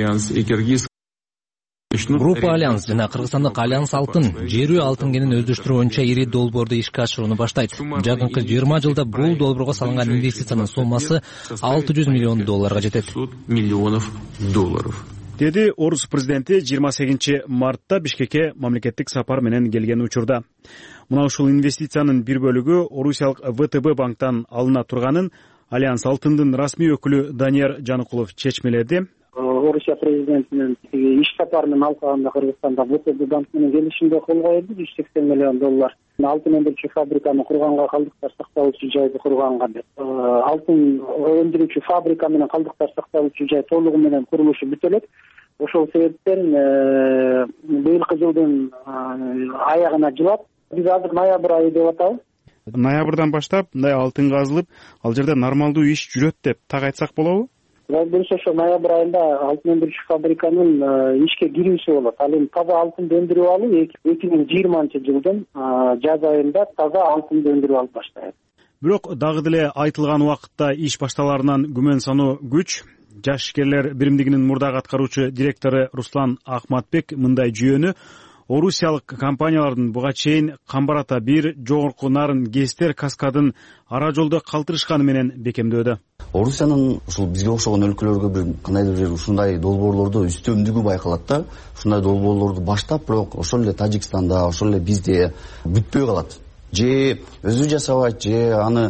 Группа Альянс жана Кыргызстандык Альянс алтын жер үй алтын кенин өздөштүрүү боюнча ири долбоорду ишке ашырууну баштайт. Жакынкы жыйырма жылда бул долбоорго салынган инвестициянын суммасы алты жүз миллион долларга жетет. миллионов долларов. Деди Орус президенти жыйырма сегизинчи мартта Бишкекке мамлекеттик сапар менен келген учурда. Мына ушул инвестициянын бир бөлүгү Орусиялык вэ тэ бэ банктан алына турганын Альянс алтындын расмий өкүлү Данияр Жаныкулов чечмеледи. Орусия президентинин иш сапарынын алкагында Кыргызстанда вэ тэ бэ банк менен келишимге кол коюлду. жүз сексен миллион доллар алтын өндүрүүчү фабриканы курганга, калдыктар сакталуучу жайды курганга, алтын өндүрүүчү фабрика менен калдыктар сакталуучу жай толугу менен курулушу бүтөлөт. Ошол себептен быйылкы жылдын аягына жылат. Биз азыр ноябрь айы деп атабыз. Ноябрдан баштап мындай алтын казылып, ал жерде нормалдуу иш жүрөт деп так айтсак болобу? Дөрүс ошо ноябрь айында алтын өндүрүүчү фабриканын ишке кирүүсү болот. Ал эми таза алтынды өндүрүп алуу эки миң жыйырманчы жылдын жаз айында таза алтынды өндүрүп алып баштайт. Бирок дагы деле айтылган убакытта иш башталарынан күмөн саноо күч. Жаш ишкерлер биримдигинин мурдагы аткаруучу директору Руслан Ахматбек мындай жүйөнү Орусиялык компаниялардын буга чейин Камбарата бир, Жогорку Нарын, Гестер каскадын ара жолдо калтырышканы менен бекемдөөдө. Орусиянын ушул бизге окшогон өлкөлөргө бир кандайдыр бир ушундай долбоорлордо үстөмдүгү байкалат да. Ушундай долбоорлорду баштап, бирок ошол эле Тажикстанда, ошол эле бизде бүтпөй калат. Же өзү жасабайт, же аны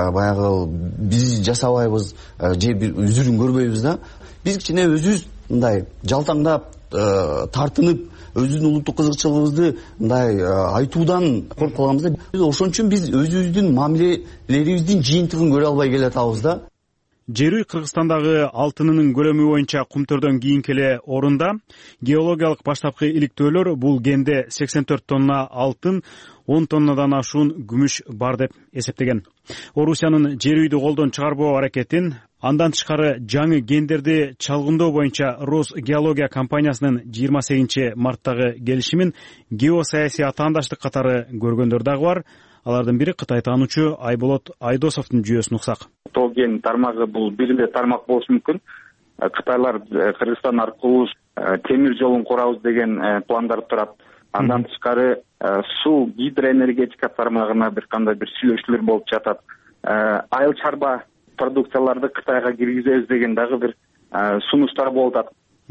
баягы биз жасабайбыз, же үзүрүн көрбөйбүз да. Биз кичине өзүбүз мындай жалтаңдап, тартынып, өзүбүздүн улуттук кызыкчылыгыбызды мындай айтуудан коркуп калганбыз да. Биз ошон үчүн биз өзүбүздүн мамилелерибиздин жыйынтыгын көрө албай келатабыз да. Жер үй Кыргызстандагы алтынынын көлөмү боюнча кумтөрдөн кийинки эле орунда. Геологиялык баштапкы иликтөөлөр бул кенде сексен төрт тонна алтын, он тоннадан ашуун күмүш бар деп эсептеген. Орусиянын жер үйдү колдон чыгарбоо аракетин, андан тышкары жаңы кендерди чалгындоо боюнча Росгеология компаниясынын жыйырма сегизинчи марттагы келишимин геосаясий атаандаштык катары көргөндөр дагы бар. Алардын бири Кытай таануучу Айболот Айдосовдун жүйөсүн уксак. Тоо кен тармагы бул бир эле тармак болушу мүмкүн. Кытайлар Кыргызстан аркылуу темир жолун курабыз деген пландар турат. Андан тышкары суу гидроэнергетика тармагына бир кандай бир сүйлөшүүлөр болуп жатат. Айыл чарба продукцияларды Кытайга киргизебиз деген дагы бир сунуштар болуп атат.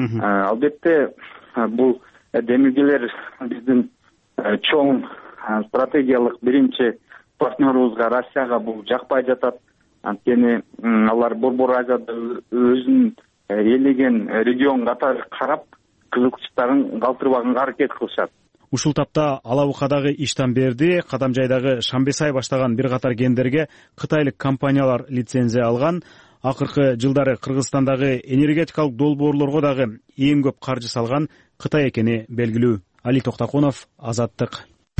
Албетте бул демилгелер биздин чоң стратегиялык биринчи партнерубузга Россияга бул жакпай жатат. Анткени алар Борбор Азияда өзүнүн ээлеген регион катары карап, кызыкчылыктарын калтырбаганга аракет кылышат. Ушул тапта Алабукадагы иштан берди, Кадамжайдагы Шамбесай баштаган бир катар кендерге кытайлык компаниялар лицензия алган. Акыркы жылдары Кыргызстандагы энергетикалык долбоорлорго дагы эң көп каржы салган Кытай экени белгилүү. Али Токтакунов, Азаттык.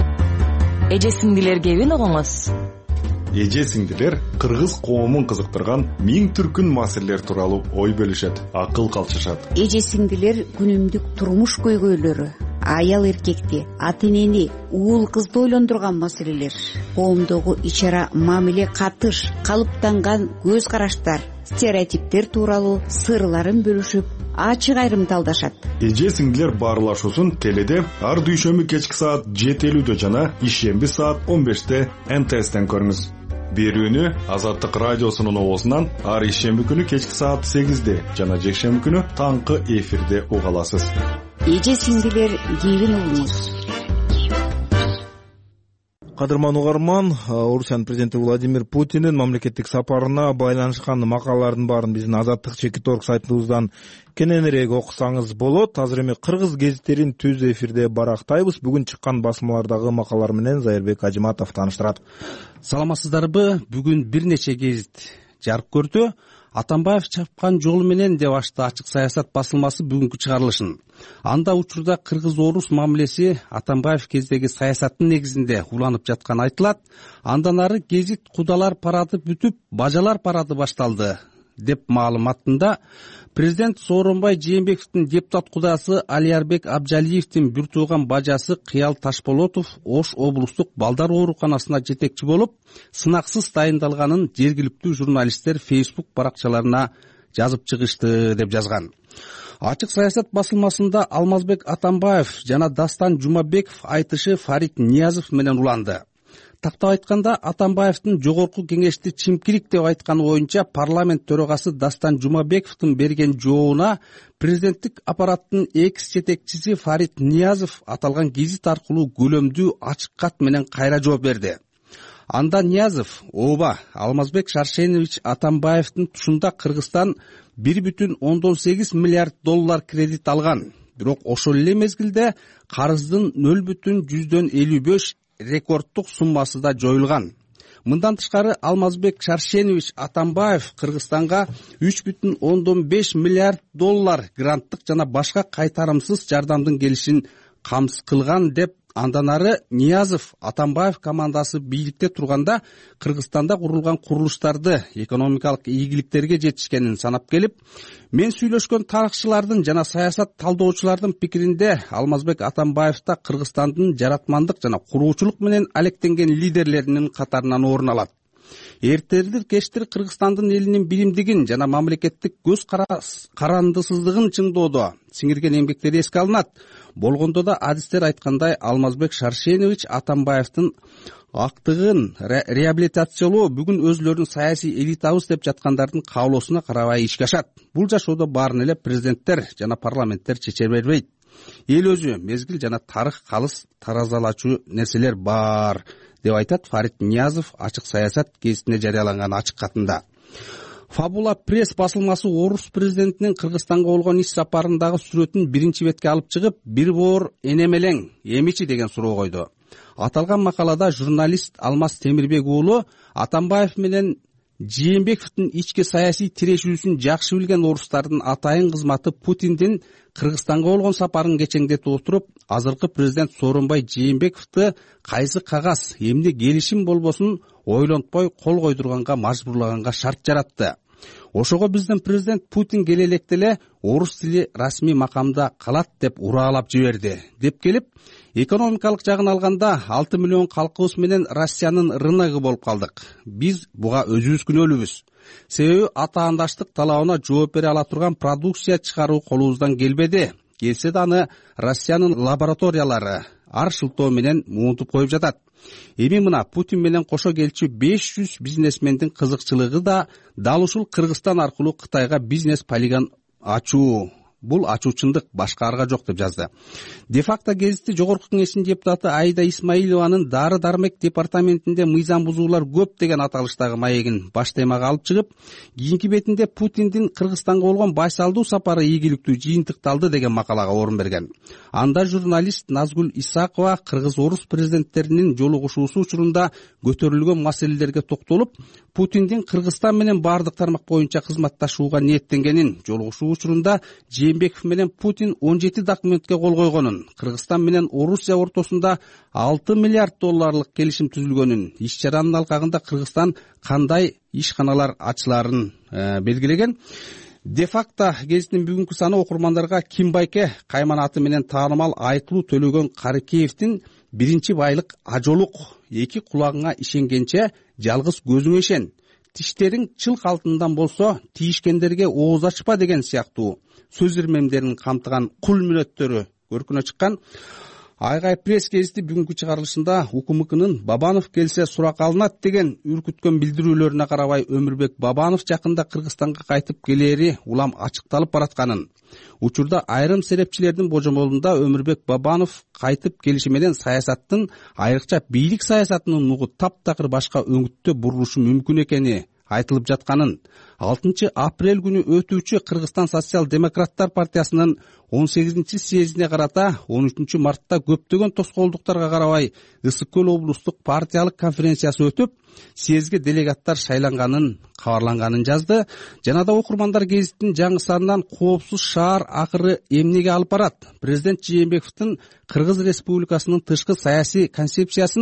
Эже сиңдилер кебин угуңуз. Эже сиңдилер кыргыз коомун кызыктырган миң түркүн маселелер тууралуу ой бөлүшөт, акыл калчышат. Эже сиңдилер күнүмдүк турмуш көйгөйлөрү, аял эркекти, ата энени, уул кызды ойлондурган маселелер, коомдогу ичара мамиле катыш, калыптанган көз караштар, стереотиптер тууралуу сырларын бөлүшүп, ачык айрымдалдашат. Эже сиңдилер баарлашуусун теледе ар дүйшөмбү кечки саат жети элүүдө жана ишемби саат он беште эн тэ эстен көрүңүз. Берүүнү Азаттык радиосунун оозунан ар ишемби күнү кечки саат сегизде жана жекшемби күнү таңкы эфирде уга аласыз. Эже сиңдилер кебин угуңуз. Кадырман угарман, Орусиянын президенти Владимир Путиндин мамлекеттик сапарына байланышкан макалалардын баарын биздин Азаттык чекит орг сайтыбыздан кененирээк окусаңыз болот. Азыр эми кыргыз гезиттерин түз эфирде барактайбыз. Бүгүн чыккан басмалардагы макалалар менен Зайырбек Ажиматов тааныштырат. Саламатсыздарбы? Бүгүн бир нече гезит жарык көрдү. Атамбаев чапкан жолу менен деп ачты Ачык саясат басылмасы бүгүнкү чыгарылышын. Анда учурда кыргыз-орус мамилеси Атамбаев кездеги саясаттын негизинде уланып жатканы айтылат. Андан ары гезит кудалар парады бүтүп, бажалар парады башталды деп маалыматында президент Сооронбай Жээнбековдун депутат кудасы Алиярбек Абжалиевдин бир тууган бажасы Кыял Ташполотов Ош облустук балдар ооруканасына жетекчи болуп, сынаксыз дайындалганын жергиликтүү журналисттер Facebook баракчаларына жазып чыгышты деп жазган. Ачык саясат басылмасында Алмазбек Атамбаев жана Дастан Жумабеков айтышы Фарид Ниязов менен уланды. Тактап айтканда, Атамбаевдин жогорку кеңешти чимкирик деп айтканы боюнча парламент төрагасы Дастан Жумабековдун берген жообуна президенттик аппараттын экс жетекчиси Фарид Ниязов аталган гезит аркылуу көлөмдүү ачык кат менен кайра жооп берди. Анда Ниязов: ооба, Алмазбек Шаршенович Атамбаевдин тушунда Кыргызстан бир бүтүн ондон сегиз миллиард доллар кредит алган. Бирок ошол эле мезгилде карыздын нөл бүтүн жүздөн элүү беш рекордтук суммасы да жоюлган. Мындан тышкары Алмазбек Шаршенович Атамбаев Кыргызстанга үч бүтүн ондон беш миллиард доллар гранттык жана башка кайтарымсыз жардамдын келишин камсыз кылган деп. Андан ары Ниязов Атамбаев командасы бийликте турганда Кыргызстанда курулган курулуштарды экономикалык ийгиликтерге жетишкенин санап келип, мен сүйлөшкөн тарыхчылардын жана саясат талдоочулардын пикиринде Алмазбек Атамбаев да Кыргызстандын жаратмандык жана куруучулук менен алектенген лидерлеринин катарынан орун алат. Эртердир кечтир Кыргызстандын элинин билимдигин жана мамлекеттик көз карандысыздыгын чыңдоодо сиңирген эмгектери эске алынат. Болгондо да адистер айткандай Алмазбек Шаршенович Атамбаевдин актыгын реабилитациялоо бүгүн өзүлөрүнүн саясий элитабыз деп жаткандардын каалоосуна карабай ишке ашат. Бул жашоодо баарын эле президенттер жана парламенттер чече бербейт. Эл өзү, мезгил жана тарых калыс таразалачу нерселер бар деп айтат Фарид Ниязов ачык саясат гезитине жарыяланган ачык катында. Фабула пресс басылмасы орус президентинин Кыргызстанга болгон иш сапарындагы сүрөтүн биринчи бетке алып чыгып, бир боор энемелең, эмичи деген суроо койду. Аталган макалада журналист Алмаз Темирбек уулу Атамбаев менен Жээнбековдун ички саясий тирешүүсүн жакшы билген орустардын атайын кызматы Путиндин Кыргызстанга болгон сапарын кечеңдетип отуруп, азыркы президент Сооронбай Жээнбековду кайсы кагаз, эмне келишим болбосун ойлонтпой кол койдурганга мажбурлаганга шарт жаратты. Ошого биздин президент Путин келе электе эле орус тили расмий макамда калат деп ураалап жиберди деп келип, экономикалык жагын алганда алты миллион калкыбыз менен Россиянын рыногу болуп калдык. Биз буга өзүбүз күнөөлүүбүз. Себеби атаандаштык талабына жооп бере ала турган продукция чыгаруу колубуздан келбеди. Келсе да аны Россиянын лабораториялары ар шылтоо менен муунтуп коюп жатат. Эми мына Путин менен кошо келчү беш жүз бизнесмендин кызыкчылыгы да дал ушул Кыргызстан аркылуу Кытайга бизнес полигон ачуу. Бул ачуучундук, башка арга жок деп жазды. Де-факто гезити жогорку кеңештин депутаты Аида Исмаилованын дары дармек департаментинде мыйзам бузуулар көп деген аталыштагы маегин баш темага алып чыгып, кийинки бетинде Путиндин Кыргызстанга болгон байсалдуу сапары ийгиликтүү жыйынтыкталды деген макалага орун берген. Анда журналист Назгүл Исакова кыргыз-орус президенттеринин жолугушуусу учурунда көтөрүлгөн маселелерге токтолуп, Путиндин Кыргызстан менен баардык тармак боюнча кызматташууга ниеттенгенин, жолугушуу учурунда Жээнбеков менен Путин он жети документке кол койгонун, Кыргызстан менен Орусия ортосунда алты миллиард долларлык келишим түзүлгөнүн, иш чаранын алкагында Кыргызстан кандай ишканалар ачыларын э, белгилеген. Де-факто гезитинин бүгүнкү саны окурмандарга Ким Байке кайманаты менен таанымал Айтылуу Төлөгөн Карыкеевдин биринчи байлык ажолук, эки кулагыңа ишенгенче жалгыз көзүңө ишен, тиштериң чыл калтындан болсо тийишкендерге ооз ачпа деген сыяктуу сөз ирмемдерин камтыган кул мүнөттөрү көркүнө чыккан. Айгай пресс гезити бүгүнкү чыгарылышында УКМКнын Бабанов келсе сурак алынат деген үркүткөн билдирүүлөрүнө карабай Өмүрбек Бабанов жакында Кыргызстанга кайтып келери улам ачыкталып баратканын, учурда айрым серепчилердин божомолунда Өмүрбек Бабанов кайтып келиши менен саясаттын, айрыкча бийлик саясатынын нугу таптакыр башка өңүттө бурулушу мүмкүн экени айтылып жатканын, алтынчы апрель күнү өтүүчү Кыргызстан социал-демократтар партиясынын он сегизинчи съездине карата он үчүнчү мартта көптөгөн тоскоолдуктарга карабай Ысык көл облустук партиялык конференциясы өтүп, съездге делегаттар шайланганын кабарланганын жазды. Жана да окурмандар гезиттин жаңы санынан коопсуз шаар акыры эмнеге алып барат? Президент Жээнбековдун Кыргыз Республикасынын тышкы саясий концепциясын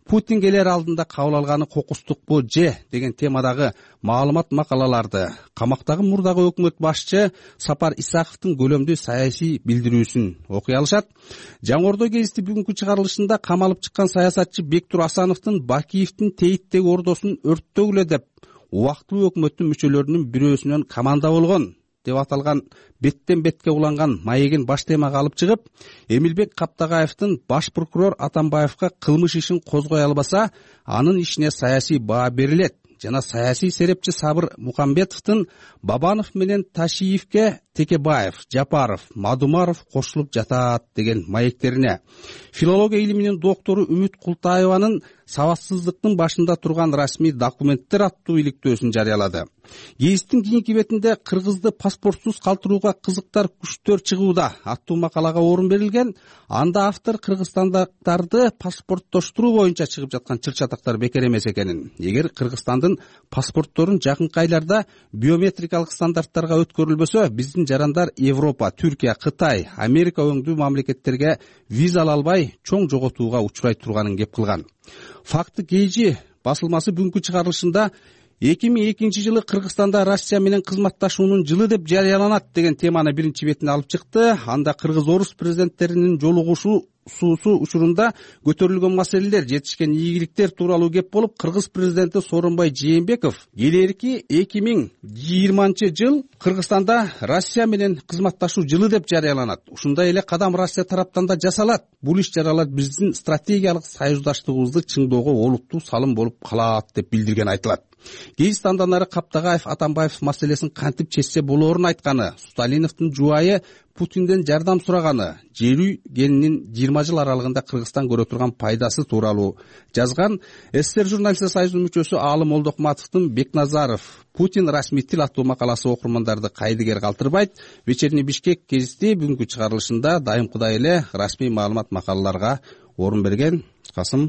Путин келер алдында кабыл алганы кокустукпу же деген темадагы маалымат макалаларды, камактагы мурдагы өкмөт башчы Сапар Исаковдун көлөмдүү саясий билдирүүсүн окуй алышат. Жаңы Ордо гезити бүгүнкү чыгарылышында камалып чыккан саясатчы Бектур Асановдун Бакиевдин Тейиттеги ордосун өрттөгүлө деп убактылуу өкмөттүн мүчөлөрүнүн бирөөсүнөн команда болгон деп аталган беттен бетке уланган маегин баш темага алып чыгып, Эмилбек Каптагаевдин баш прокурор Атамбаевга кылмыш ишин козгой албаса, анын ишине саясий баа берилет жана саясий серепчи Сабыр Мукамбетовдун Бабанов менен Ташиевге Текебаев, Жапаров, Мадумаров кошулуп жатат деген маектерине, филология илиминин доктору Үмүт Култаеванын сабатсыздыктын башында турган расмий документтер аттуу иликтөөсүн жарыялады. Гезиттин кийинки бетинде кыргызды паспортсуз калтырууга кызыктар күчтөр чыгууда аттуу макалага орун берилген. Анда автор кыргызстандыктарды паспорттоштуруу боюнча чыгып жаткан чыр-чатактар бекер эмес экенин, эгер Кыргызстандын паспортторун жакынкы айларда биометрикалык стандарттарга өткөрүлбөсө, биздин жарандар Европа, Түркия, Кытай, Америка өңдүү мамлекеттерге виза ала албай чоң жоготууга учурай турганын кеп кылган. Факты Кейжи басылмасы бүгүнкү чыгарылышында эки миң экинчи жылы Кыргызстанда Россия менен кызматташуунун жылы деп жарыяланат деген теманы биринчи бетине алып чыкты. Анда кыргыз-орус президенттеринин жолугушуу суусу учурунда көтөрүлгөн маселелер, жетишкен ийгиликтер тууралуу кеп болуп, кыргыз президенти Сооронбай Жээнбеков келерки эки миң жыйырманчы жыл Кыргызстанда Россия менен кызматташуу жылы деп жарыяланат. Ушундай эле кадам Россия тараптан да жасалат. Бул иш чаралар биздин стратегиялык союздаштыгыбызды чыңдоого олуттуу салым болуп калат деп билдирген айтылат. Гезит андан ары Каптагаев Атамбаев маселесин кантип чечсе болоорун айтканы, Сталиновдун жубайы Путинден жардам сураганы, жерүү генинин жыйырма жыл аралыгында Кыргызстан көрө турган пайдасы тууралуу жазган. СССР журналисттер союзунун мүчөсү Аалым Молдокматовдун Бекназаров Путин расмий тил аттуу макаласы окурмандарды кайдыгер калтырбайт. Вечерний Бишкек гезити бүгүнкү чыгарылышында дайымкыдай эле расмий маалымат макалаларга орун берген. Касым.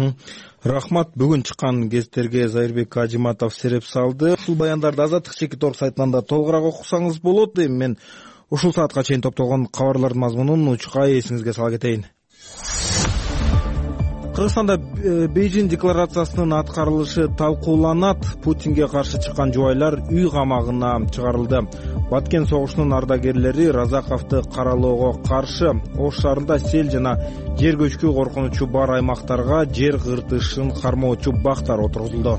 Рахмат. Бүгүн чыккан гезиттерге Зайырбек Ажиматов сереп салды. Ушул баяндарды Азаттык Чекит орг сайтынан да толугураак окусаңыз болот. Эми мен ушул саатка чейин топтолгон кабарлардын мазмунун учкай эсиңизге сала кетейин. Кыргызстанда Бейжин декларациясынын аткарылышы талкууланат. Путинге каршы чыккан жубайлар үй камагына чыгарылды. Баткен согушунун ардагерлери Разаковду каралоого каршы. Ош шаарында сел жана жер көчкү коркунучу бар аймактарга жер кыртышын кармоочу бактар отургузулду.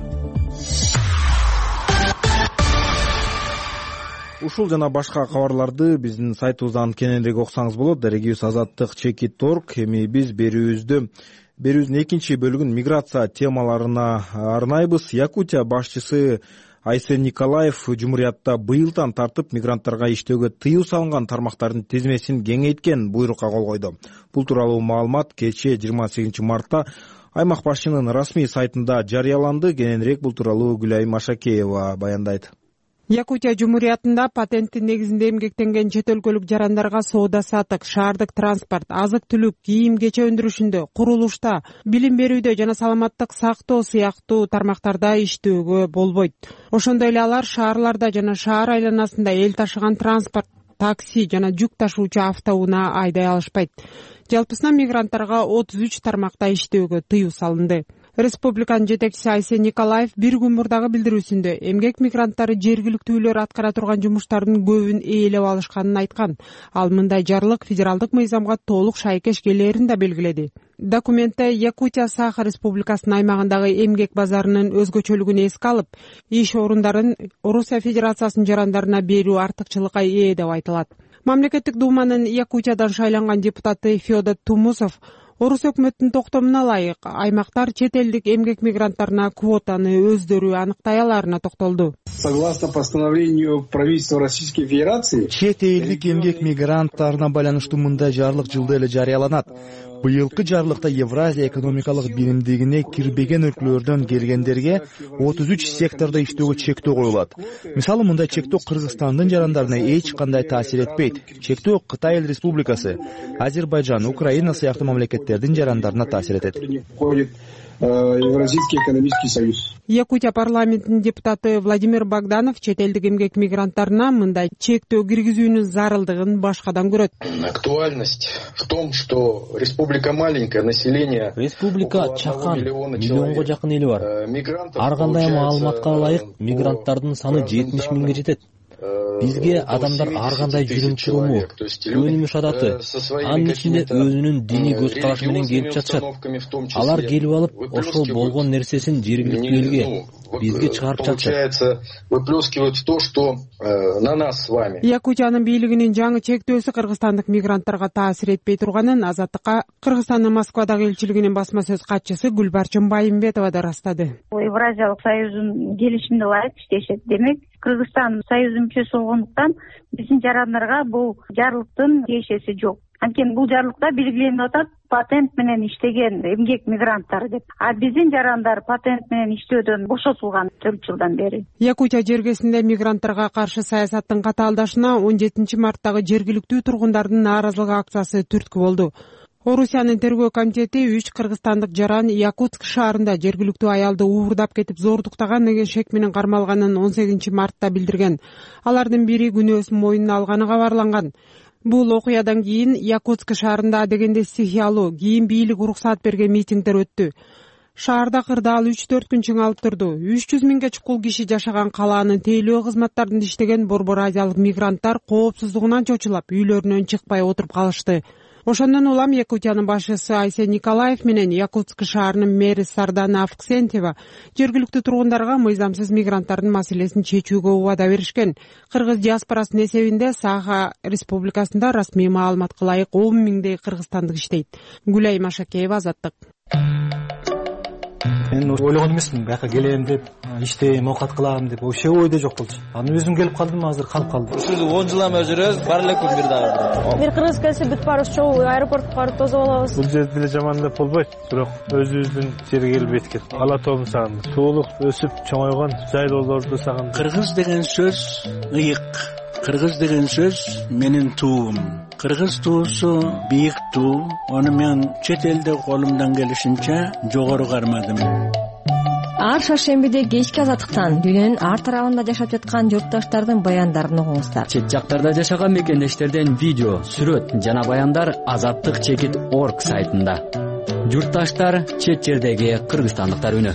Ушул жана башка кабарларды биздин сайтыбыздан кененирээк окусаңыз болот. Дарегибиз Азаттык Чекит орг. Эми биз берүүбүздү берүүбүздүн экинчи бөлүгүн миграция темаларына арнайбыз. Якутия башчысы Айсен Николаев Жумуриятта быйылдан тартып мигранттарга иштөөгө тыюу салынган тармактардын тизмесин кеңейткен буйрукка кол койду. Бул тууралуу маалымат кечээ жыйырма сегизинчи мартта аймак башчынын расмий сайтында жарыяланды. Кененирээк бул тууралуу Гүлайым Машакеева баяндайт. Якутия Жумуриятында патенттин негизинде эмгектенген чет өлкөлүк жарандарга соода сатык, шаардык транспорт, азык-түлүк, кийим-кече өндүрүшүндө, курулушта, билим берүүдө жана саламаттык сактоо сыяктуу тармактарда иштөөгө болбойт. Ошондой эле алар шаарларда жана шаар айланасында эл ташыган транспорт, такси жана жүк ташуучу автоунаа айдай алышпайт. Жалпысынан мигранттарга отуз үч тармакта иштөөгө тыюу салынды. Республиканын жетекчиси Айсен Николаев бир күн мурдагы билдирүүсүндө эмгек мигранттары жергиликтүүлөр аткара турган жумуштардын көбүн ээлеп алышканын айткан. Ал мындай жарлык федералдык мыйзамга толук шайкеш келээрин да белгиледи. Документте Якутия Саха Республикасынын аймагындагы эмгек базарынын өзгөчөлүгүн эске алып, иш орундарын Орусия Федерациясынын жарандарына берүү артыкчылыкка ээ деп айтылат. Мамлекеттик думанын Якутиядан шайланган депутаты Федор Тумусов Орус өкмөттүнүн токтомуна ылайык аймактар чет элдик эмгек мигранттарына квотаны өздөрү аныктай аларына токтолду. Согласно постановлению правительства Российской Федерации, чет элдик эмгек мигранттарына байланыштуу мындай жарлык жылда эле жарыяланат. Быйылкы жарлыкта Евразия экономикалык биримдигине кирбеген өлкөлөрдөн келгендерге отуз үч сектордо иштөөгө чектөө коюлат. Мисалы, мындай чектөө Кыргызстандын жарандарына эч кандай таасир этпейт. Чектөө Кытай Республикасы, Азербайжан, Украина сыяктуу мамлекеттердин жарандарына таасир этет. Евразийский экономический союз. Якутия парламентинин депутаты Владимир Богданов чет элдик эмгек мигранттарына мындай чектөө киргизүүнүн зарылдыгын башкадан көрөт. Актуальность в том, что республика маленькая, население республика чакан, миллионго жакын эли бар. Ар кандай маалыматка ылайык мигранттардын саны жетимиш миңге жетет. Бизге адамдар ар кандай жүрүм туруму, өнүмүш адаты, анын ичинде өзүнүн диний көз карашы менен келип жатышат. Алар келип алып, ошол болгон нерсесин жергиликтүү элге, бизге чыгарып жатышат. Выплескивают в то, что на нас с вами. Якутиянын бийлигинин жаңы чектөөсү кыргызстандык мигранттарга таасир этпей турганын Азаттыкка Кыргызстандын Москвадагы элчилигинин басма сөз катчысы Гүлбарчын Байымбетова да ырастады. Евразиялык союздун келишимине ылайык иштешет. Демек, Кыргызстан союздун мүчөсү болгондуктан биздин жарандарга бул жарлыктын тиешеси жок. Анткени бул жарлыкта белгиленип атат патент менен иштеген эмгек мигранттар деп. А биздин жарандар патент менен иштөөдөн бошотулган төрт жылдан бери. Якутия жергесинде мигранттарга каршы саясаттын катаалдашына он жетинчи марттагы жергиликтүү тургундардын нааразылык акциясы түрткү болду. Орусиянын тергөө комитети үч кыргызстандык жаран Якутск шаарында жергиликтүү аялды уурдап кетип зордуктаган деген шек менен кармалганын он сегизинчи мартта билдирген. Алардын бири күнөөсүн мойнуна алганы кабарланган. Бул окуядан кийин Якутск шаарында адегенде стихиялуу, кийин бийлик уруксаат берген митингдер өттү. Шаарда кырдаал үч төрт күн чыңалып турду. үч жүз миңге чукул киши жашаган калаанын тейлөө кызматтарында иштеген борбор азиялык мигранттар коопсуздугунан чочулап, үйлөрүнөн чыкпай отуруп калышты. Ошондон улам Якутиянын башчысы Айсен Николаев менен Якутск шаарынын мэри Сардана Авксентьева жергиликтүү тургундарга мыйзамсыз мигранттардын маселесин чечүүгө убада беришкен. Кыргыз диаспорасынын эсебинде Саха Республикасында расмий маалыматка ылайык он миңдей кыргызстандык иштейт. Гүлай Машакеева, Азаттык. Мен ойлогон эмесмин, бияка келем деп, иштейм, оокат кылам деп, вообще ойдо жок болчу. Аны өзүм келип калдым, азыр калып калдым. Сиз он жыл эме жүрөсүз, бар эле күн бир дагы. Бир кыргыз келсе бүт баарыбыз чогуу аэропортко барып тосуп алабыз. Бул жер деле жаман деп болбойт, бирок өзүбүздүн жерге келип эткет. Ала тоом сагын, суулук өсүп чоңойгон жайлоолорду сагын. Кыргыз деген сөз ыйык. Кыргыз деген сөз менин туум. Кыргыз туусу бийик туу. Аны мен чет элде колумдан келишинче жогору кармадым. Ар шаршембиде кечки Азаттыктан дүйнөнүн ар тарабында жашап жаткан журтташтардын баяндарын угуңуздар. Чет жактарда жашаган мекендештерден видео, сүрөт жана баяндар азаттык чекит точка орг сайтында. Журтташтар, чет жердеги кыргызстандыктар үнү.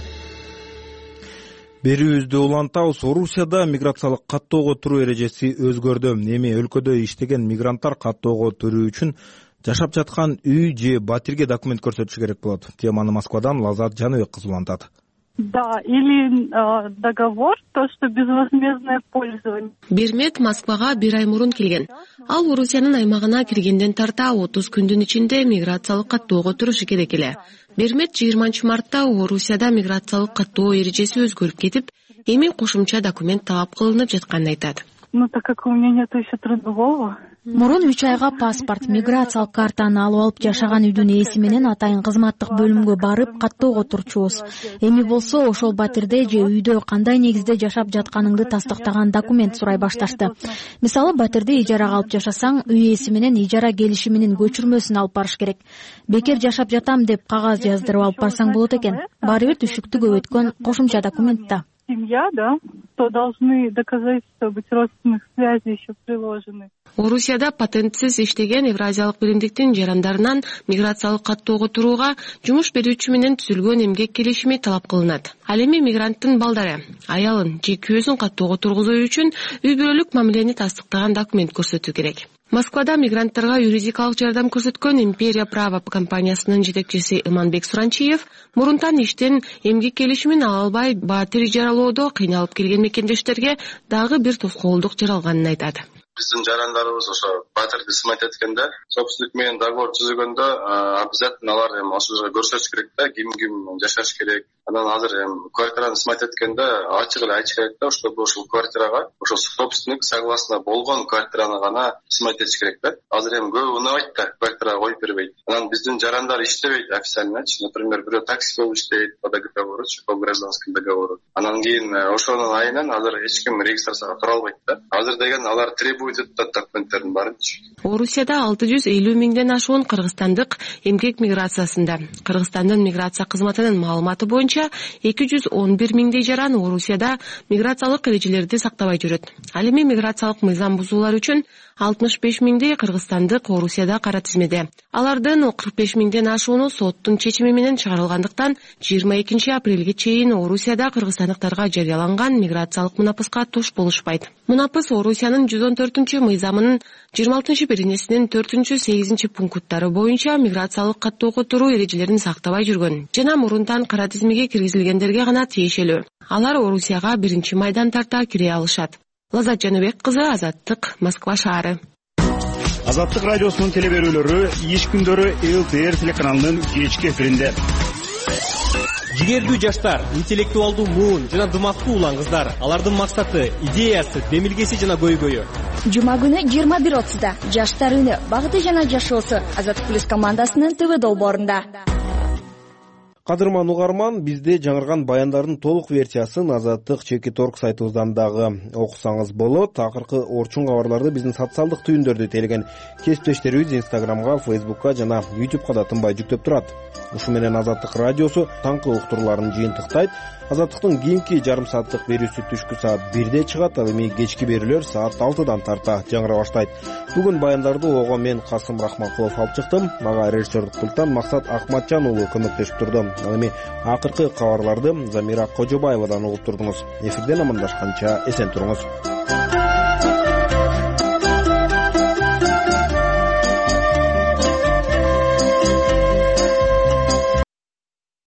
Берүүбүздү улантабыз. Орусияда миграциялык каттоого туруу эрежеси өзгөрдү. Эми өлкөдө иштеген мигранттар каттоого туруу үчүн жашап жаткан үй же батирге документ көрсөтүшү керек болот. Теманы Москвадан Лазат Жаныбек кызы улантат. Да, или э, договор, то, что безвозмездное пользование. Бермет Москвага бир ай мурун келген. Ал Орусиянын аймагына киргенден тарта отуз күндүн ичинде миграциялык каттоого турушу керек эле. Бермет жыйырманчы мартта Орусияда миграциялык каттоо эрежеси өзгөрүп кетип, эми кошумча документ талап кылынып жатканын айтат. Ну, так как у меня нету еще трудового. Мурун үч айга паспорт, миграциялык картаны алып алып жашаган үйдүн ээси менен атайын кызматтык бөлүмгө барып каттоого турчубуз. Эми болсо ошол батирде же үйдө кандай негизде жашап жатканыңды тастыктаган документ сурай башташты. Мисалы, батирди ижарага алып жашасаң, үй ээси менен ижара келишиминин көчүрмөсүн алып барыш керек. Бекер жашап жатам деп кагаз жаздырып алып барсаң болот экен. Баары бир түшүктү көп өткөн кошумча документ да. Семья, да, то должны доказательства быть родственных связей еще приложены. Орусияда патентсиз иштеген Евразиялык биримдиктин жарандарынан миграциялык каттоого турууга жумуш берүүчү менен түзүлгөн эмгек келишими талап кылынат. Ал эми мигранттын балдары, аялын же күйөөсүн каттоого тургузуу үчүн үй бүлөлүк мамилени тастыктаган документ көрсөтүү керек. Москвада мигранттарга юридикалык жардам көрсөткөн Империя Право компаниясынын жетекчиси Иманбек Суранчиев мурунтан иштен эмгек келишимин ала албай батир ижаралоодо кыйналып келген мекендештерге дагы бир тоскоолдук жаралганын айтат. Биздин жарандарыбыз ошо батирди сымайт эткенде, собственник менен договор түзгөндө обязательно алар эми ошол жерге көрсөтүш керек да, ким ким жашаш керек. Анан азыр эми квартираны сымайт эткенде ачык эле айтыш керек да, чтобы ошол квартирага, ошол собственник согласно болгон квартираны гана сымайт этиш керек да. Азыр эми көбү унабайт да, квартирага коюп бербейт. Анан биздин жарандар иштебейт официальночи, например, бирөө такси болуп иштейт, по договору, по гражданскому договору. Анан кийин ошонун айынан азыр эч ким регистрацияга тура албайт да. Азыр деген алар требует документтердин баарынчы. Орусияда алты жүз элүү миңден ашуун кыргызстандык эмгек миграциясында. Кыргызстандын миграция кызматынын маалыматы боюнча боюнча эки жүз он бир миңдей жаран Орусияда миграциялык эрежелерди сактабай жүрөт. Ал эми миграциялык мыйзам бузуулар үчүн алтымыш беш миңдей кыргызстандык Орусияда кара тизмеде. Алардын кырк беш миңден ашууну соттун чечими менен чыгарылгандыктан жыйырма экинчи апрелге чейин Орусияда кыргызстандыктарга жарыяланган миграциялык мунапыска туш болушпайт. Мунапыс Орусиянын жүз он төртүнчү мыйзамынын жыйырма алтынчы беренесинин төртүнчү сегизинчи пункттары боюнча миграциялык каттоого туруу эрежелерин сактабай жүргөн жана мурунтан кара тизмеге киргизилгендерге гана тиешелүү. Алар Орусияга биринчи майдан тарта кире алышат. Лазат Жаныбек кызы, Азаттык, Москва шаары. Азаттык радиосунун телеберүүлөрү иш күндөрү эл тэ эр телеканалынын кечки эфиринде. Жигердүү жаштар, интеллектуалдуу муун жана дымактуу улан кыздар. Алардын максаты, идеясы, демилгеси жана көйгөйү. Жума күнү жыйырма бир отузда жаштар үнү, багыты жана жашоосу Азаттык плюс командасынын ТВ долбоорунда. Кадырман угарман, бизде жаңырган баяндардын толук версиясын Азаттык чекит точка орг сайтыбыздан дагы окусаңыз болот. Акыркы орчун кабарларды биздин социалдык түйүндөрдө телеген кесиптештерибиз Инстаграмга, Фейсбукка жана Ютубка да тынбай жүктөп турат. Ушу менен Азаттык радиосу таңкы уктурууларын жыйынтыктайт. Азаттыктын кийинки жарым сааттык берүүсү түшкү саат бирде чыгат, ал эми кечки берүүлөр саат алтыдан тарта жаңыра баштайт. Бүгүн баяндарды ого мен Касым Рахманкулов алып чыктым. Мага режиссердик пульттан Максат Акматжан уулу көмөктөшүп турду. Ал эми акыркы кабарларды Замира Кожобаевадан угуп турдуңуз. Эфирден амандашканча эсен туруңуз.